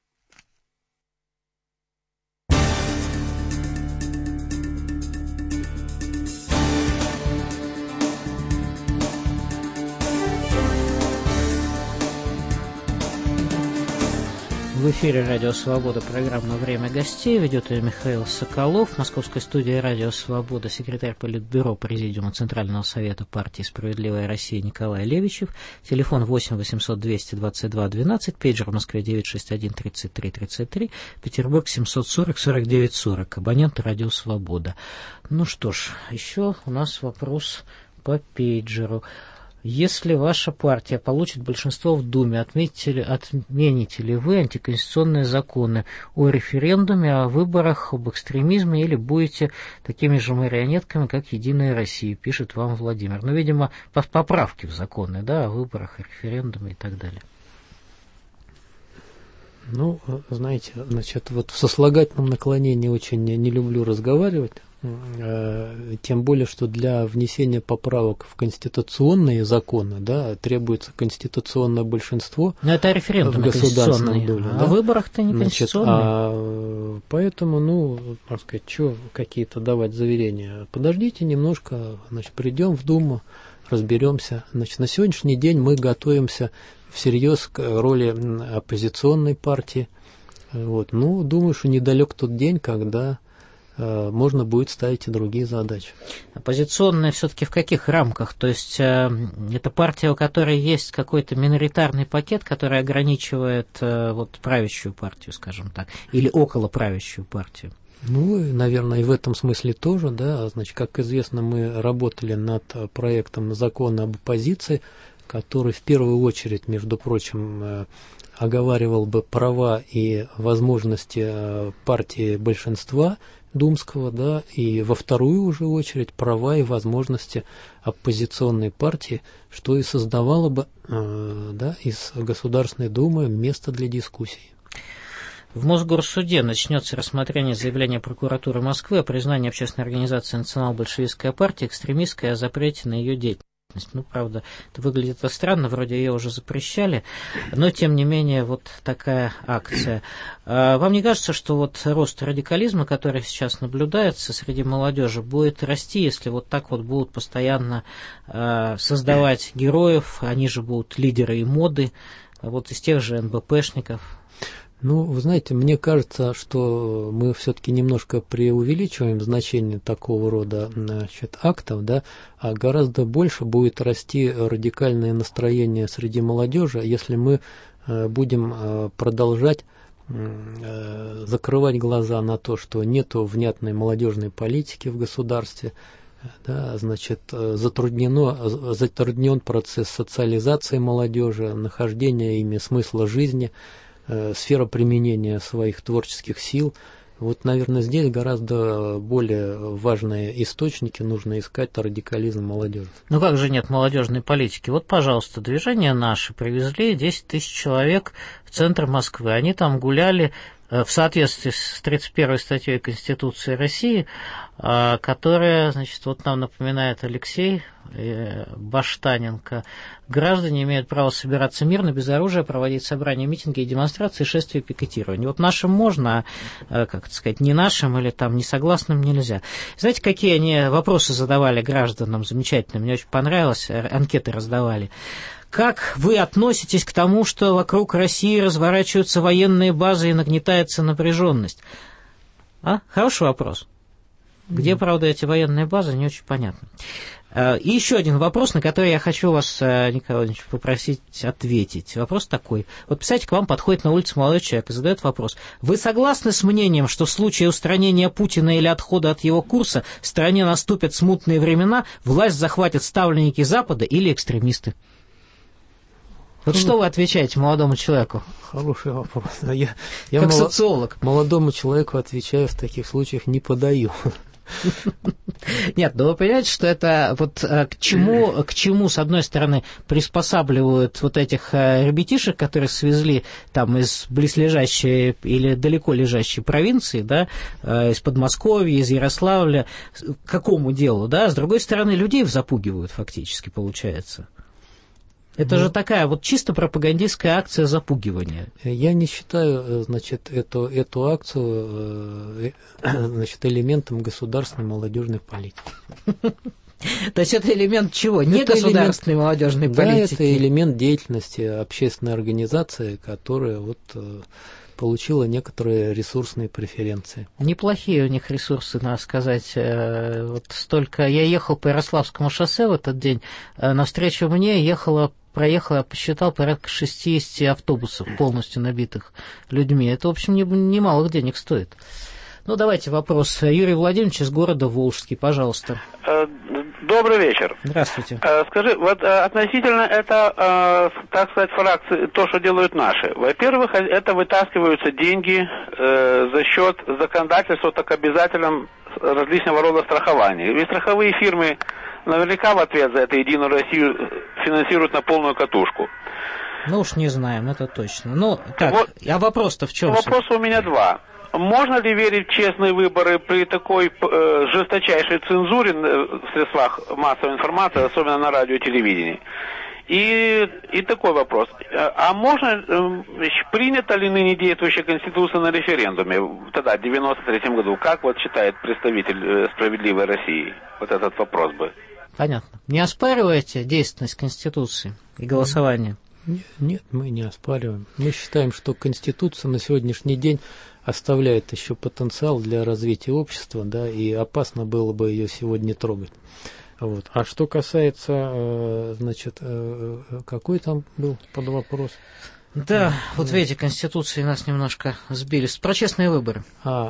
В эфире «Радио Свобода», программа «Время гостей». Ведет ее Михаил Соколов. В московской студии «Радио Свобода» секретарь Политбюро Президиума Центрального совета партии «Справедливая Россия» Николай Левичев. Телефон 8 800 222 12, пейджер в Москве 961 33 33, Петербург 740 49 40. Абонент «Радио Свобода». Ну что ж, еще у нас вопрос по пейджеру. Если ваша партия получит большинство в Думе, отмените ли вы антиконституционные законы о референдуме, о выборах, об экстремизме, или будете такими же марионетками, как «Единая Россия», пишет вам Владимир. Ну, видимо, поправки в законы, да, о выборах, о референдуме и так далее. Ну, знаете, значит, вот в сослагательном наклонении очень не люблю разговаривать. Тем более, что для внесения поправок в конституционные законы, да, требуется конституционное большинство. Но это референдум в государственном доле, а да? в выборах-то не конституционные. Поэтому, ну, так сказать, что какие-то давать заверения? Подождите немножко, значит, придем в Думу, разберемся. Значит, на сегодняшний день мы готовимся всерьез к роли оппозиционной партии. Вот. Ну, думаю, что недалек тот день, когда можно будет ставить и другие задачи. Оппозиционные все-таки в каких рамках? То есть это партия, у которой есть какой-то миноритарный пакет, который ограничивает вот правящую партию, скажем так, или около правящую партию? Ну, наверное, и в этом смысле тоже, да. Значит, как известно, мы работали над проектом закона об оппозиции, который в первую очередь, между прочим, оговаривал бы права и возможности партии большинства думского, да, и во вторую уже очередь права и возможности оппозиционной партии, что и создавало бы, да, из Государственной Думы место для дискуссий. В Мосгорсуде начнется рассмотрение заявления прокуратуры Москвы о признании общественной организации «Национал-большевистская партия» экстремистской и о запрете на ее деятельность. Ну, правда, это выглядит странно, вроде ее уже запрещали, но, тем не менее, вот такая акция. Вам не кажется, что вот рост радикализма, который сейчас наблюдается среди молодежи, будет расти, если вот так вот будут постоянно создавать героев, они же будут лидеры и моды, вот из тех же НБПшников? Ну, вы знаете, мне кажется, что мы все-таки немножко преувеличиваем значение такого рода, значит, актов, да, а гораздо больше будет расти радикальное настроение среди молодежи, если мы будем продолжать закрывать глаза на то, что нету внятной молодежной политики в государстве, да, значит, затруднен процесс социализации молодежи, нахождения ими смысла жизни, сфера применения своих творческих сил. Вот, наверное, здесь гораздо более важные источники нужно искать радикализм молодежи. Ну как же нет молодежной политики? Вот, пожалуйста, движение «Наши» привезли 10 тысяч человек в центр Москвы. Они там гуляли в соответствии с 31-й статьей Конституции России, которая, значит, вот нам напоминает Алексей Баштаненко, граждане имеют право собираться мирно, без оружия, проводить собрания, митинги и демонстрации, шествия, пикетирования. Вот нашим можно, а, как это сказать, не нашим или там несогласным нельзя. Знаете, какие они вопросы задавали гражданам замечательно? Мне очень понравилось, анкеты раздавали. Как вы относитесь к тому, что вокруг России разворачиваются военные базы и нагнетается напряженность? Хороший вопрос. Где, правда, эти военные базы, не очень понятно. И еще один вопрос, на который я хочу вас, Николай Владимирович, попросить ответить. Вопрос такой. Вот, представьте, к вам подходит на улице молодой человек и задает вопрос. Вы согласны с мнением, что в случае устранения Путина или отхода от его курса в стране наступят смутные времена, власть захватят ставленники Запада или экстремисты? Вот что вы отвечаете молодому человеку? Хороший вопрос. Я как социолог. Молодому человеку отвечаю, в таких случаях не подаю. Нет, но вы понимаете, что это вот к чему, с одной стороны, приспосабливают вот этих ребятишек, которых свезли там из близлежащей или далеко лежащей провинции, да, из Подмосковья, из Ярославля, к какому делу, да, с другой стороны, людей запугивают фактически, получается. Это же такая вот чисто пропагандистская акция запугивания. Я не считаю, значит, эту акцию, значит, элементом государственной молодежной политики. То есть это элемент чего? Не государственной молодежной политики? Да, это элемент деятельности общественной организации, которая вот получила некоторые ресурсные преференции. Неплохие у них ресурсы, надо сказать. Вот столько... Я ехал по Ярославскому шоссе в этот день, навстречу мне проехало, я посчитал, порядка 60 автобусов, полностью набитых людьми. Это, в общем, немалых денег стоит. Ну, давайте вопрос. Юрий Владимирович из города Волжский, пожалуйста. Добрый вечер. Здравствуйте. Скажи, вот относительно это, так сказать, фракции, то, что делают наши. Во-первых, это вытаскиваются деньги за счет законодательства так обязательным различного рода страхования. Ведь страховые фирмы наверняка в ответ за это Единую Россию финансируют на полную катушку. Ну уж не знаем, это точно. Ну, так, вот, а вопрос-то в чем? Вопрос у меня два. Можно ли верить в честные выборы при такой жесточайшей цензуре в средствах массовой информации, особенно на радио и телевидении? И такой вопрос. А можно, принята ли ныне действующая Конституция на референдуме, тогда, в 93-м году? Как вот считает представитель «Справедливой России»? Вот этот вопрос бы. Понятно. Не оспариваете действенность Конституции и голосования? Нет, мы не оспариваем. Мы считаем, что Конституция на сегодняшний день оставляет еще потенциал для развития общества, да, и опасно было бы ее сегодня трогать. Вот. А что касается, значит, какой там был под вопрос? Да, вот видите, Конституции нас немножко сбили. Про честные выборы.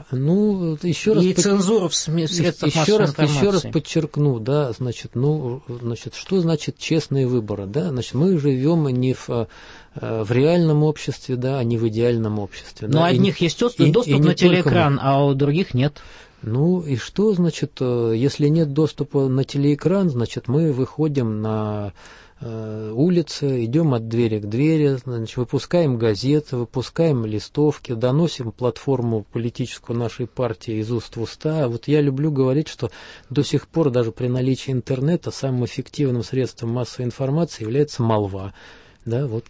Еще раз... И цензуру в средствах массовой информации. Еще раз подчеркну, да, значит, что значит честные выборы, да? Значит, мы живем не в реальном обществе, да, а не в идеальном обществе. Но у одних есть доступ на телеэкран, а у других нет. И что, значит, если нет доступа на телеэкран, значит, мы выходим на улицы, идем от двери к двери, значит, выпускаем газеты, выпускаем листовки, доносим платформу политическую нашей партии из уст в уста. Вот я люблю говорить, что до сих пор даже при наличии интернета самым эффективным средством массовой информации является молва. Да, вот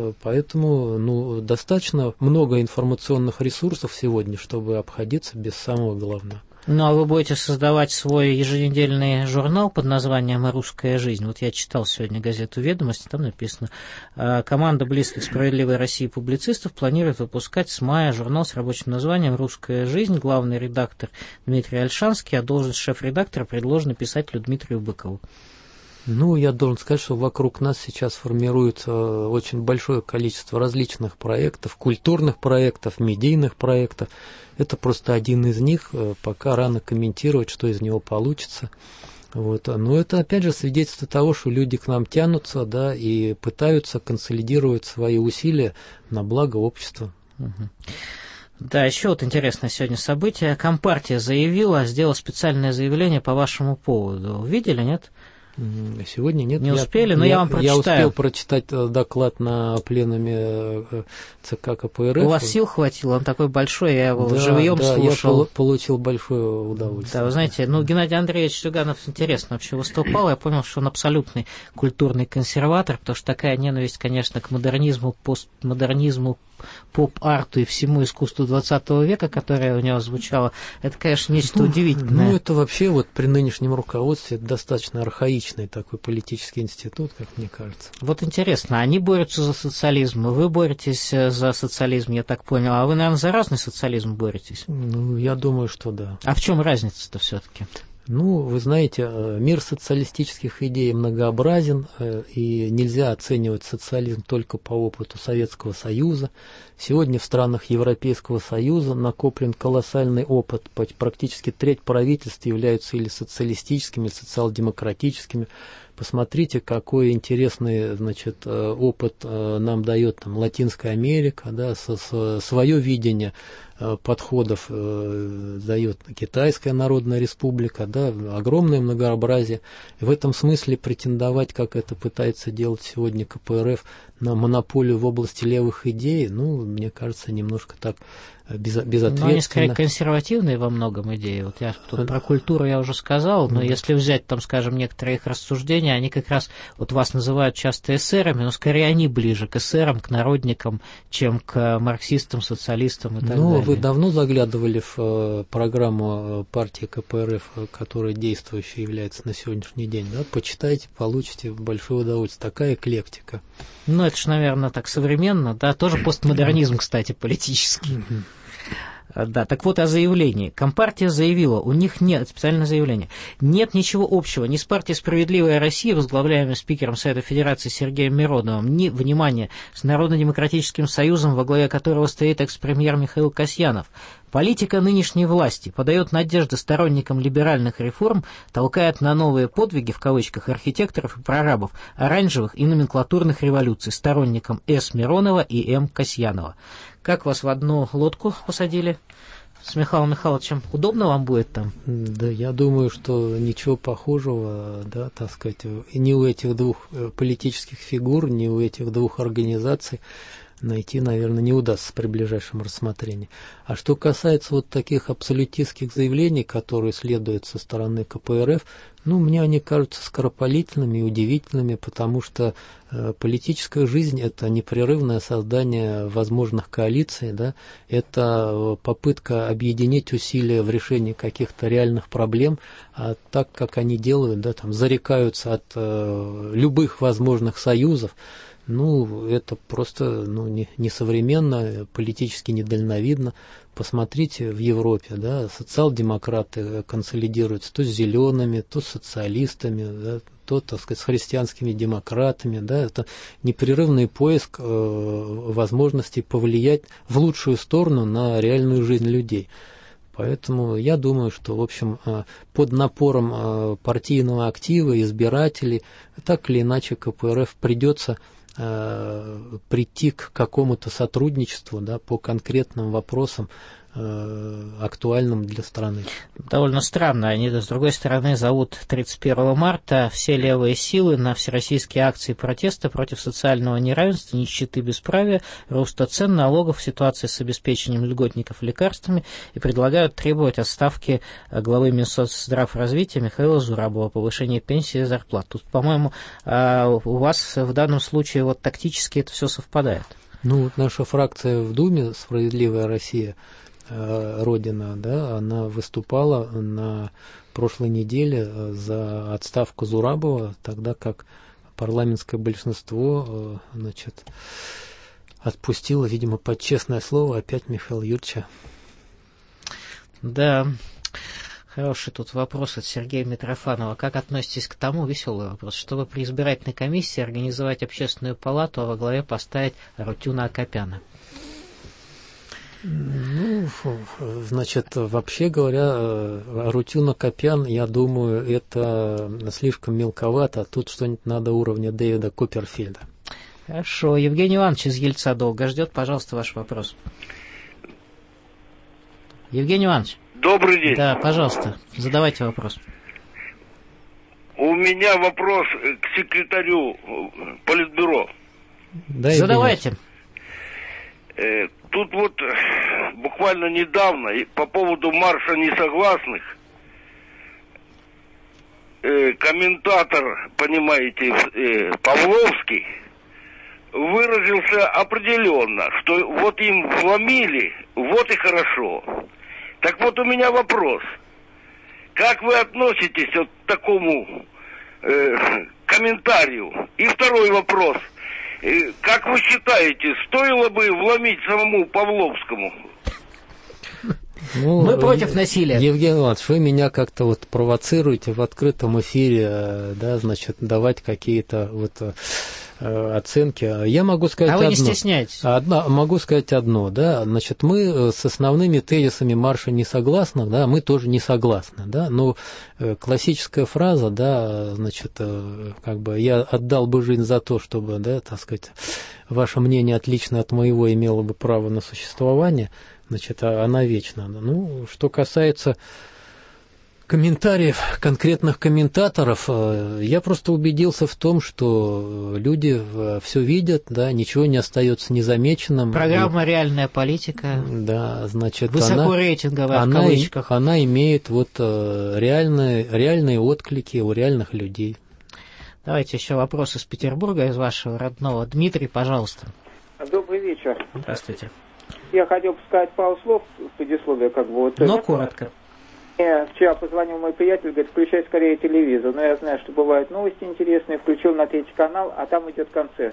поэтому достаточно много информационных ресурсов сегодня, чтобы обходиться без самого главного. А вы будете создавать свой еженедельный журнал под названием «Русская жизнь». Вот я читал сегодня газету «Ведомости», там написано: команда близких «Справедливой России» публицистов планирует выпускать с мая журнал с рабочим названием «Русская жизнь». Главный редактор Дмитрий Ольшанский, а должность шеф-редактора предложена писателю Дмитрию Быкову. Я должен сказать, что вокруг нас сейчас формируется очень большое количество различных проектов, культурных проектов, медийных проектов. Это просто один из них, пока рано комментировать, что из него получится. Вот. Но это, опять же, свидетельство того, что люди к нам тянутся, да, и пытаются консолидировать свои усилия на благо общества. Да, еще вот интересное сегодня событие. Компартия сделала специальное заявление по вашему поводу. Видели, нет? Сегодня нет. Не успели, но я вам прочитаю. Я успел прочитать доклад на пленуме ЦК КПРФ. У вас сил хватило, он такой большой, я его живьем слушал. Я получил большое удовольствие. Да, вы знаете, Геннадий Андреевич Зюганов интересно вообще выступал, я понял, что он абсолютный культурный консерватор, потому что такая ненависть, конечно, к модернизму, постмодернизму, поп-арту и всему искусству 20 века, которое у него звучало, это, конечно, нечто удивительное. Это вообще вот при нынешнем руководстве достаточно архаичный такой политический институт, как мне кажется. Вот интересно, они борются за социализм, вы боретесь за социализм, я так понял, а вы, наверное, за разный социализм боретесь? Я думаю, что да. А в чем разница-то все-таки? Вы знаете, мир социалистических идей многообразен, и нельзя оценивать социализм только по опыту Советского Союза. Сегодня в странах Европейского Союза накоплен колоссальный опыт. Практически треть правительств являются или социалистическими, или социал-демократическими. Посмотрите, какой интересный, опыт нам дает Латинская Америка, да, свое видение подходов дает Китайская Народная Республика, да, огромное многообразие. И в этом смысле претендовать, как это пытается делать сегодня КПРФ, на монополию в области левых идей, мне кажется, немножко так безответственно. Но они скорее консервативные во многом идеи. Вот я тут про культуру я уже сказал, но если взять, скажем, некоторые их рассуждения, они как раз, вас называют часто эсерами, но скорее они ближе к эсерам, к народникам, чем к марксистам, социалистам и так далее. Вы давно заглядывали в программу партии КПРФ, которая действующей является на сегодняшний день, да? Почитайте, получите большое удовольствие. Такая эклектика. Это же, наверное, так современно, да, тоже постмодернизм, кстати, политический. Да, так вот о заявлении. Компартия заявила, у них нет, специальное заявление, нет ничего общего ни с партией «Справедливая Россия», возглавляемой спикером Совета Федерации Сергеем Мироновым, ни, внимание, с Народно-демократическим союзом, во главе которого стоит экс-премьер Михаил Касьянов. Политика нынешней власти подает надежды сторонникам либеральных реформ, толкает на новые подвиги, в кавычках, архитекторов и прорабов оранжевых и номенклатурных революций, сторонникам С. Миронова и М. Касьянова. Как вас в одну лодку посадили с Михаилом Михайловичем? Удобно вам будет там? Да, я думаю, что ничего похожего, да, так сказать, ни у этих двух политических фигур, ни у этих двух организаций найти, наверное, не удастся при ближайшем рассмотрении. А что касается таких абсолютистских заявлений, которые следуют со стороны КПРФ, мне они кажутся скоропалительными и удивительными, потому что политическая жизнь – это непрерывное создание возможных коалиций, да, это попытка объединить усилия в решении каких-то реальных проблем, а так, как они делают, да, зарекаются от любых возможных союзов. Это просто несовременно, политически недальновидно. Посмотрите в Европе, да, социал-демократы консолидируются то с зелеными, то с социалистами, да, то, так сказать, с христианскими демократами, да, это непрерывный поиск возможностей повлиять в лучшую сторону на реальную жизнь людей. Поэтому я думаю, что, в общем, под напором партийного актива, избирателей, так или иначе КПРФ придется прийти к какому-то сотрудничеству, да, по конкретным вопросам, актуальным для страны. Довольно странно. Они, с другой стороны, зовут 31 марта все левые силы на всероссийские акции протеста против социального неравенства, нищеты, бесправия, роста цен, налогов, ситуации с обеспечением льготников лекарствами и предлагают требовать отставки главы Минсоцздравразвития Михаила Зурабова, повышения пенсии и зарплат. Тут, по-моему, у вас в данном случае вот тактически это все совпадает. Ну, вот наша фракция в Думе «Справедливая Россия», Родина, да, она выступала на прошлой неделе за отставку Зурабова, тогда как парламентское большинство, значит, отпустило, видимо, под честное слово опять Михаила Юрьевича. Да, хороший тут вопрос от Сергея Митрофанова. Как относитесь к тому, веселый вопрос, чтобы при избирательной комиссии организовать общественную палату, а во главе поставить Арутюна Акопяна? Ну, значит, вообще говоря, Арутюн Акопян, я думаю, это слишком мелковато. Тут что-нибудь надо уровня Дэвида Копперфильда. Хорошо. Евгений Иванович из Ельца долго ждет. Пожалуйста, ваш вопрос. Евгений Иванович. Добрый день. Да, пожалуйста, задавайте вопрос. У меня вопрос к секретарю Политбюро. Да, задавайте. Тут вот буквально недавно по поводу марша несогласных комментатор, понимаете, Павловский выразился определенно, что вот им вломили, вот и хорошо. Так вот у меня вопрос. Как вы относитесь вот к такому комментарию? И второй вопрос. Как вы считаете, стоило бы вломить самому Павловскому? Ну, мы против насилия. Евгений Иванович, вы меня как-то вот провоцируете в открытом эфире, да, значит, давать какие-то вот оценки. Я могу сказать одно. А вы не стесняйтесь. Могу сказать одно, да, значит, мы с основными тезисами марша не согласны, да, мы тоже не согласны, да, но классическая фраза, да, значит, как бы я отдал бы жизнь за то, чтобы, да, так сказать, ваше мнение отличное от моего имело бы право на существование, значит, она вечна. Ну, что касается комментариев конкретных комментаторов, я просто убедился в том, что люди все видят, да, ничего не остается незамеченным. Программа «Реальная политика». Да, значит, высокорейтинговая в кавычках. Она имеет вот реальные отклики у реальных людей. Давайте еще вопрос из Петербурга, из вашего родного. Дмитрий, пожалуйста. Добрый вечер. Здравствуйте. Я хотел бы сказать пару слов в предисловии, как бы вот. Но коротко. Мне вчера позвонил мой приятель, говорит, включай скорее телевизор. Но я знаю, что бывают новости интересные. Включил на 3-й канал, а там идет концерт.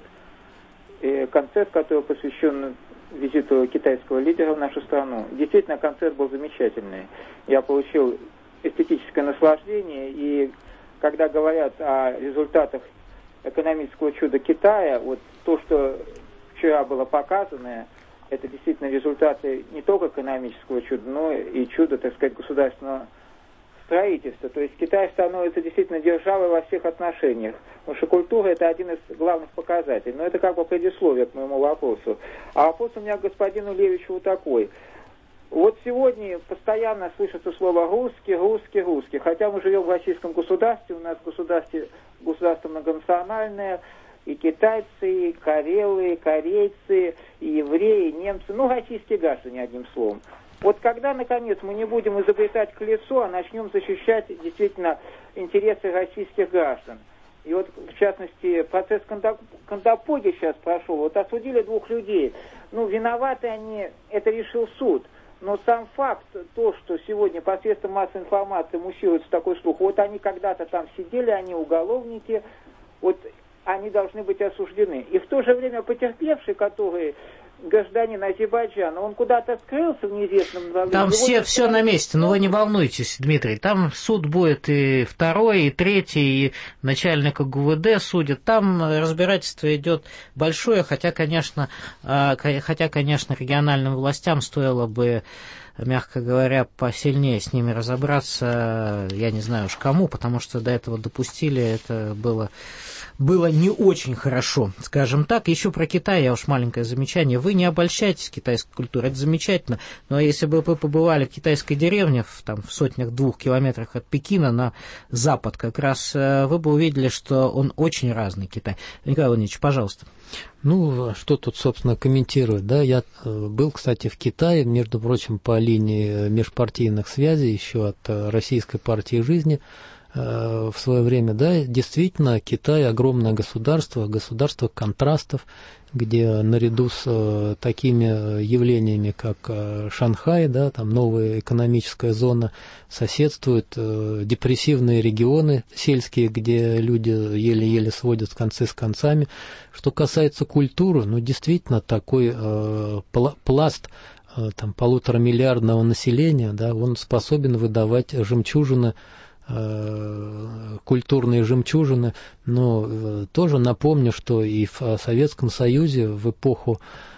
И концерт, который посвящен визиту китайского лидера в нашу страну. Действительно, концерт был замечательный. Я получил эстетическое наслаждение. И когда говорят о результатах экономического чуда Китая, вот то, что вчера было показано, это действительно результаты не только экономического чуда, но и чуда, так сказать, государственного строительства. То есть Китай становится действительно державой во всех отношениях. Потому что культура – это один из главных показателей. Но это как бы предисловие к моему вопросу. А вопрос у меня к господину Левичеву такой. Вот сегодня постоянно слышится слово «русский, русский, русский». Хотя мы живем в российском государстве, у нас государство многонациональное, и китайцы, и карелы, и корейцы, и евреи, и немцы, ну, российские граждане, одним словом. Вот когда, наконец, мы не будем изобретать колесо, а начнем защищать действительно интересы российских граждан. И вот, в частности, процесс Кандапоги сейчас прошел. Вот осудили 2 людей. Ну, виноваты они, это решил суд. Но сам факт, то, что сегодня посредством массовой информации муссируется такой слух, вот они когда-то там сидели, они уголовники, вот они должны быть осуждены. И в то же время потерпевшие, которые гражданин Азербайджана. Он куда-то скрылся в неизвестном направлении. Там все на месте, но вы не волнуйтесь, Дмитрий. Там суд будет и второй, и третий, и начальника ГУВД судят. Там разбирательство идет большое, хотя, конечно, региональным властям стоило бы, мягко говоря, посильнее с ними разобраться, я не знаю уж кому, потому что до этого допустили, это было не очень хорошо, скажем так. Еще про Китай, я уж маленькое замечание. Вы не обольщайтесь китайской культурой, это замечательно, но если бы вы побывали в китайской деревне, в сотнях 2 километрах от Пекина на запад, как раз вы бы увидели, что он очень разный, Китай. Николай Владимирович, пожалуйста. Ну, что тут, собственно, комментировать, да, я был, кстати, в Китае, между прочим, по линии межпартийных связей, еще от Российской партии жизни в свое время, да, действительно, Китай огромное государство контрастов, где наряду с такими явлениями, как Шанхай, да, там новая экономическая зона, соседствуют депрессивные регионы сельские, где люди еле-еле сводят концы с концами. Что касается культуры, ну, действительно, такой пласт там 1,5-миллиардного населения, да, он способен выдавать жемчужины, культурные жемчужины, но тоже напомню, что и в Советском Союзе в эпоху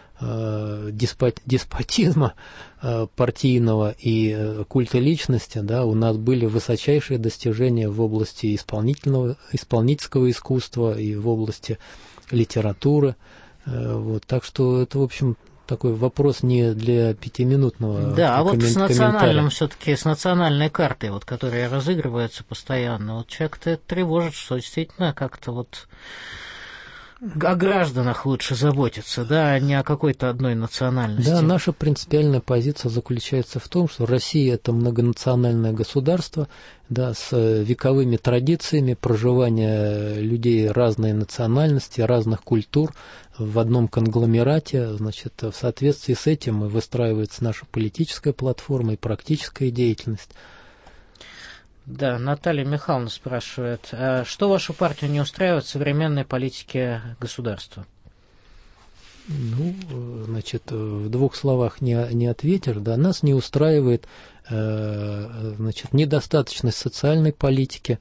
деспотизма партийного и культа личности, да, у нас были высочайшие достижения в области исполнительского искусства и в области литературы. Вот, так что это, в общем, такой вопрос не для 5-минутного да, а вот с национальным все-таки, с национальной картой, вот, которая разыгрывается постоянно, вот человек-то это тревожит, что действительно как-то вот о гражданах лучше заботиться, да, а не о какой-то одной национальности. Да, наша принципиальная позиция заключается в том, что Россия – это многонациональное государство, да, с вековыми традициями проживания людей разной национальности, разных культур в одном конгломерате. Значит, в соответствии с этим выстраивается наша политическая платформа и практическая деятельность. Да, Наталья Михайловна спрашивает, а что вашу партию не устраивает в современной политике государства? Ну, значит, в 2 словах не ответишь, да, нас не устраивает, значит, недостаточность социальной политики,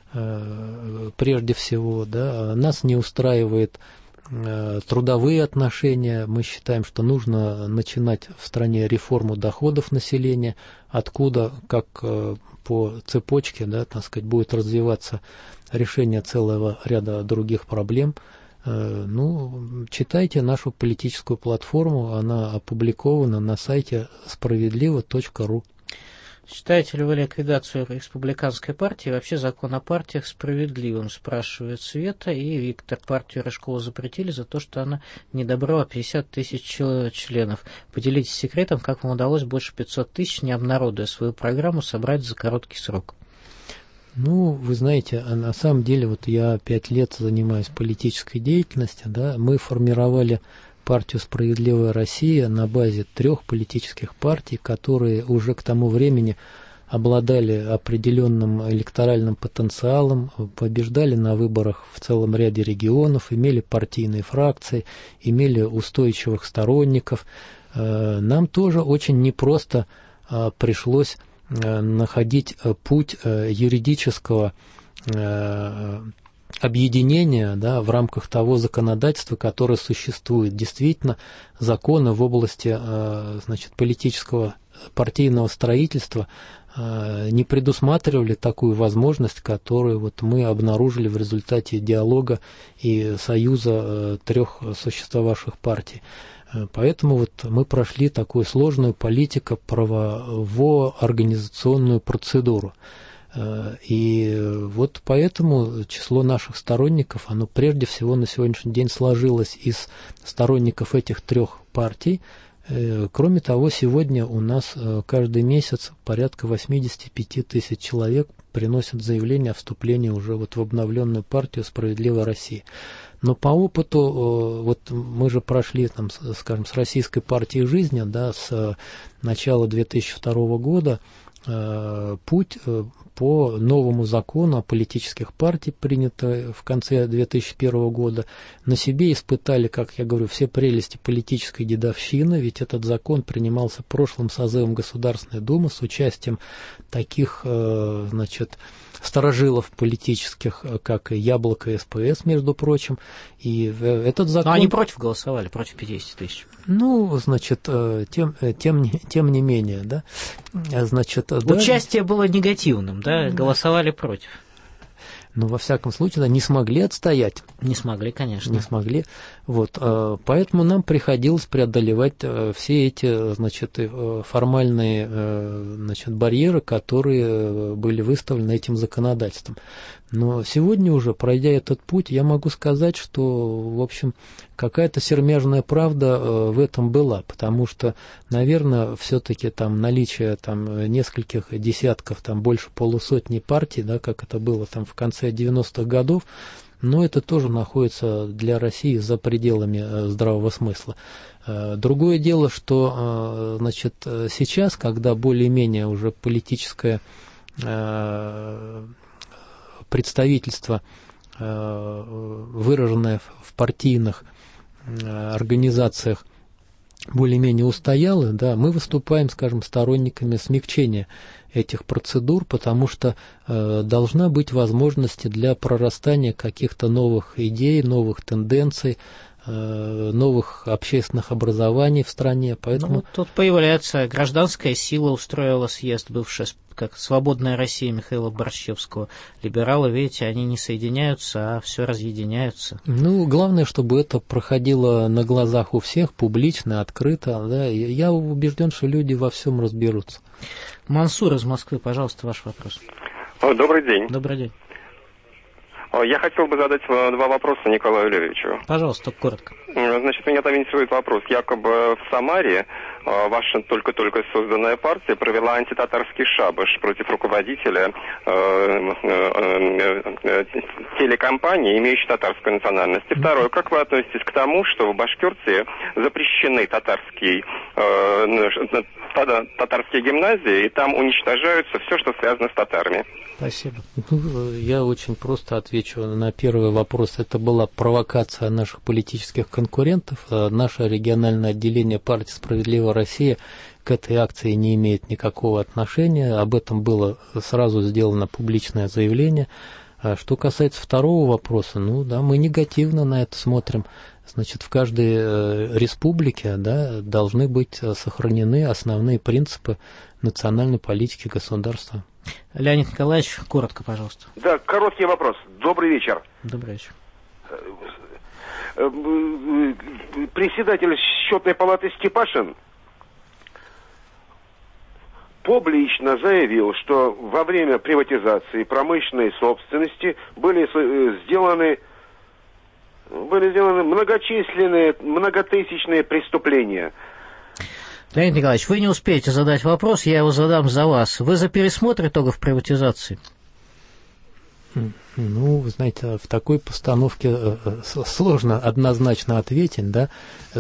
прежде всего, да, нас не устраивает трудовые отношения. Мы считаем, что нужно начинать в стране реформу доходов населения, откуда, как по цепочке, да, так сказать, будет развиваться решение целого ряда других проблем. Ну, читайте нашу политическую платформу, она опубликована на сайте справедливо.ру. Считаете ли вы ликвидацию республиканской партии, вообще закон о партиях справедливым, спрашивает Света, и Виктор. Партию Рыжкова запретили за то, что она не добрала 50 тысяч членов. Поделитесь секретом, как вам удалось больше 500 тысяч, не обнародуя свою программу, собрать за короткий срок. Ну, вы знаете, на самом деле, вот я 5 лет занимаюсь политической деятельностью, да, мы формировали партию «Справедливая Россия» на базе 3 политических партий, которые уже к тому времени обладали определенным электоральным потенциалом, побеждали на выборах в целом ряде регионов, имели партийные фракции, имели устойчивых сторонников. Нам тоже очень непросто пришлось находить путь юридического объединения, да, в рамках того законодательства, которое существует. Действительно, законы в области, значит, политического партийного строительства не предусматривали такую возможность, которую вот мы обнаружили в результате диалога и союза 3 существовавших партий. Поэтому вот мы прошли такую сложную политико-правово-организационную процедуру. И вот поэтому число наших сторонников, оно прежде всего на сегодняшний день сложилось из сторонников этих 3 партий. Кроме того, сегодня у нас каждый месяц порядка 85 тысяч человек приносят заявление о вступлении уже вот в обновленную партию «Справедливая Россия». Но по опыту, вот мы же прошли, там, скажем, с Российской партией жизни, да, с начала 2002 года, путь по новому закону о политических партиях, принятому в конце 2001 года, на себе испытали, как я говорю, все прелести политической дедовщины, ведь этот закон принимался прошлым созывом Государственной Думы с участием таких, старожилов политических, как и Яблоко и СПС, между прочим, и этот закон... Но они против голосовали, против 50 тысяч. Тем не менее, да, Участие было негативным, да, голосовали против. Но, во всяком случае, не смогли отстоять. Не смогли, конечно. Не смогли. Поэтому нам приходилось преодолевать все эти, формальные, барьеры, которые были выставлены этим законодательством. Но сегодня уже, пройдя этот путь, я могу сказать, что, в общем, какая-то сермяжная правда в этом была, потому что, наверное, все-таки наличие нескольких десятков, больше полусотни партий, да, как это было в конце 90-х годов, но это тоже находится для России за пределами здравого смысла. Другое дело, что сейчас, когда более-менее уже политическое представительство, выраженное в партийных организациях, более-менее устояло, да, мы выступаем, скажем, сторонниками смягчения этих процедур, потому что должна быть возможность для прорастания каких-то новых идей, новых тенденций, новых общественных образований в стране. Поэтому... тут появляется гражданская сила, устроила съезд, бывшая как «Свободная Россия» Михаила Борщевского. Либералы, видите, они не соединяются, а все разъединяются. Главное, чтобы это проходило на глазах у всех, публично, открыто. Да. Я убежден, что люди во всем разберутся. Мансур из Москвы, пожалуйста, ваш вопрос. Добрый день. Добрый день. Я хотел бы задать два вопроса Николаю Левичу. Пожалуйста, коротко. Меня там интересует вопрос. Якобы в Самаре ваша только-только созданная партия провела антитатарский шабаш против руководителя телекомпании, имеющей татарскую национальность. И второе, как вы относитесь к тому, что в Башкирии запрещены татарские гимназии, и там уничтожаются все, что связано с татарами? Спасибо. Я очень просто отвечу на первый вопрос. Это была провокация наших политических конкурентов. Наше региональное отделение партии «Справедливая Россия» к этой акции не имеет никакого отношения. Об этом было сразу сделано публичное заявление. Что касается второго вопроса, мы негативно на это смотрим. В каждой республике, да, должны быть сохранены основные принципы национальной политики государства. Леонид Николаевич, коротко, пожалуйста. Да, короткий вопрос. Добрый вечер. Добрый вечер. Председатель счетной палаты Степашин публично заявил, что во время приватизации промышленной собственности были сделаны многочисленные, многотысячные преступления. Леонид Николаевич, вы не успеете задать вопрос, я его задам за вас. Вы за пересмотр итогов приватизации? Вы знаете, в такой постановке сложно однозначно ответить, да.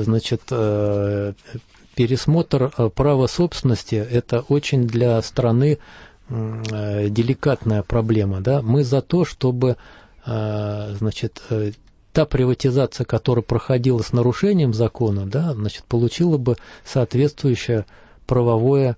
Пересмотр права собственности – это очень для страны деликатная проблема, да. Мы за то, чтобы, та приватизация, которая проходила с нарушением закона, да, получила бы соответствующее правовую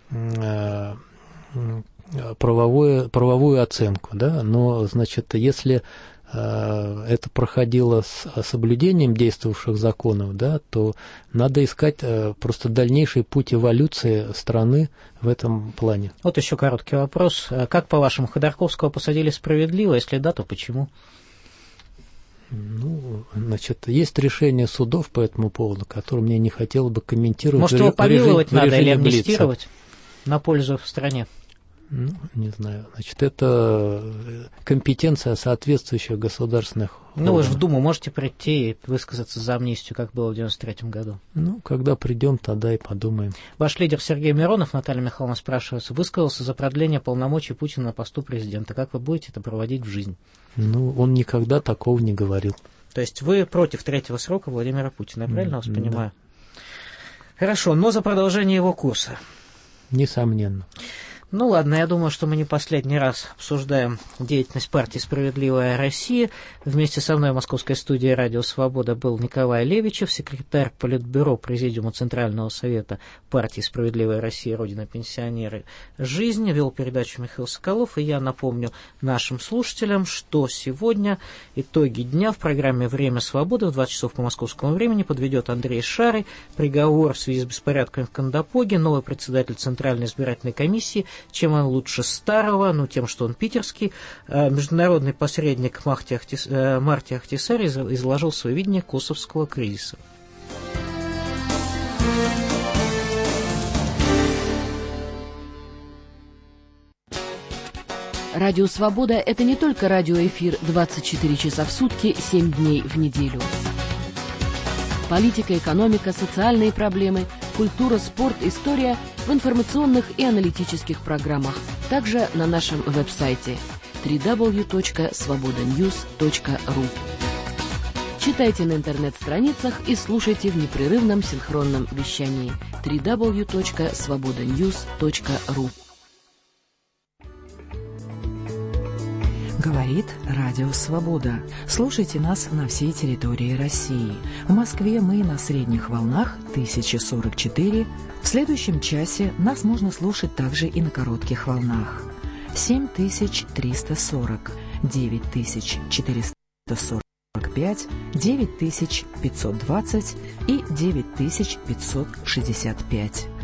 оценку, да, но, если это проходило с соблюдением действовавших законов, да, то надо искать просто дальнейший путь эволюции страны в этом плане. Вот еще короткий вопрос. Как, по-вашему, Ходорковского посадили справедливо? Если да, то почему? Есть решение судов по этому поводу, которое мне не хотелось бы комментировать. Может, его помиловать надо или амнистировать на пользу стране? Не знаю. Это компетенция соответствующих государственных органов. Вы же в Думу можете прийти и высказаться за амнистию, как было в 93-м году? Когда придем, тогда и подумаем. Ваш лидер Сергей Миронов, Наталья Михайловна спрашивается, высказался за продление полномочий Путина на посту президента. Как вы будете это проводить в жизнь? Он никогда такого не говорил. То есть вы против третьего срока Владимира Путина, я правильно вас понимаю? Хорошо, но за продолжение его курса. Несомненно. Ну ладно, я думаю, что мы не последний раз обсуждаем деятельность партии «Справедливая Россия». Вместе со мной в московской студии «Радио Свобода» был Николай Левичев, секретарь Политбюро Президиума Центрального совета партии «Справедливая Россия. Родина, пенсионеры, жизнь». Вел передачу Михаил Соколов. И я напомню нашим слушателям, что сегодня итоги дня в программе «Время свободы» в 20 часов по московскому времени подведет Андрей Шарый. Приговор в связи с беспорядками в Кандапоге, новый председатель Центральной избирательной комиссии. Чем он лучше старого? Ну, тем, что он питерский. Международный посредник Марти Ахтисари изложил свое видение косовского кризиса. Радио «Свобода» — это не только радиоэфир 24 часа в сутки, 7 дней в неделю. Политика, экономика, социальные проблемы, культура, спорт, история в информационных и аналитических программах. Также на нашем веб-сайте www.svobodanews.ru. Читайте на интернет-страницах и слушайте в непрерывном синхронном вещании www.svobodanews.ru. Говорит Радио Свобода. Слушайте нас на всей территории России. В Москве мы на средних волнах 1044. В следующем часе нас можно слушать также и на коротких волнах. 7340, 9445, 9520 и 9565.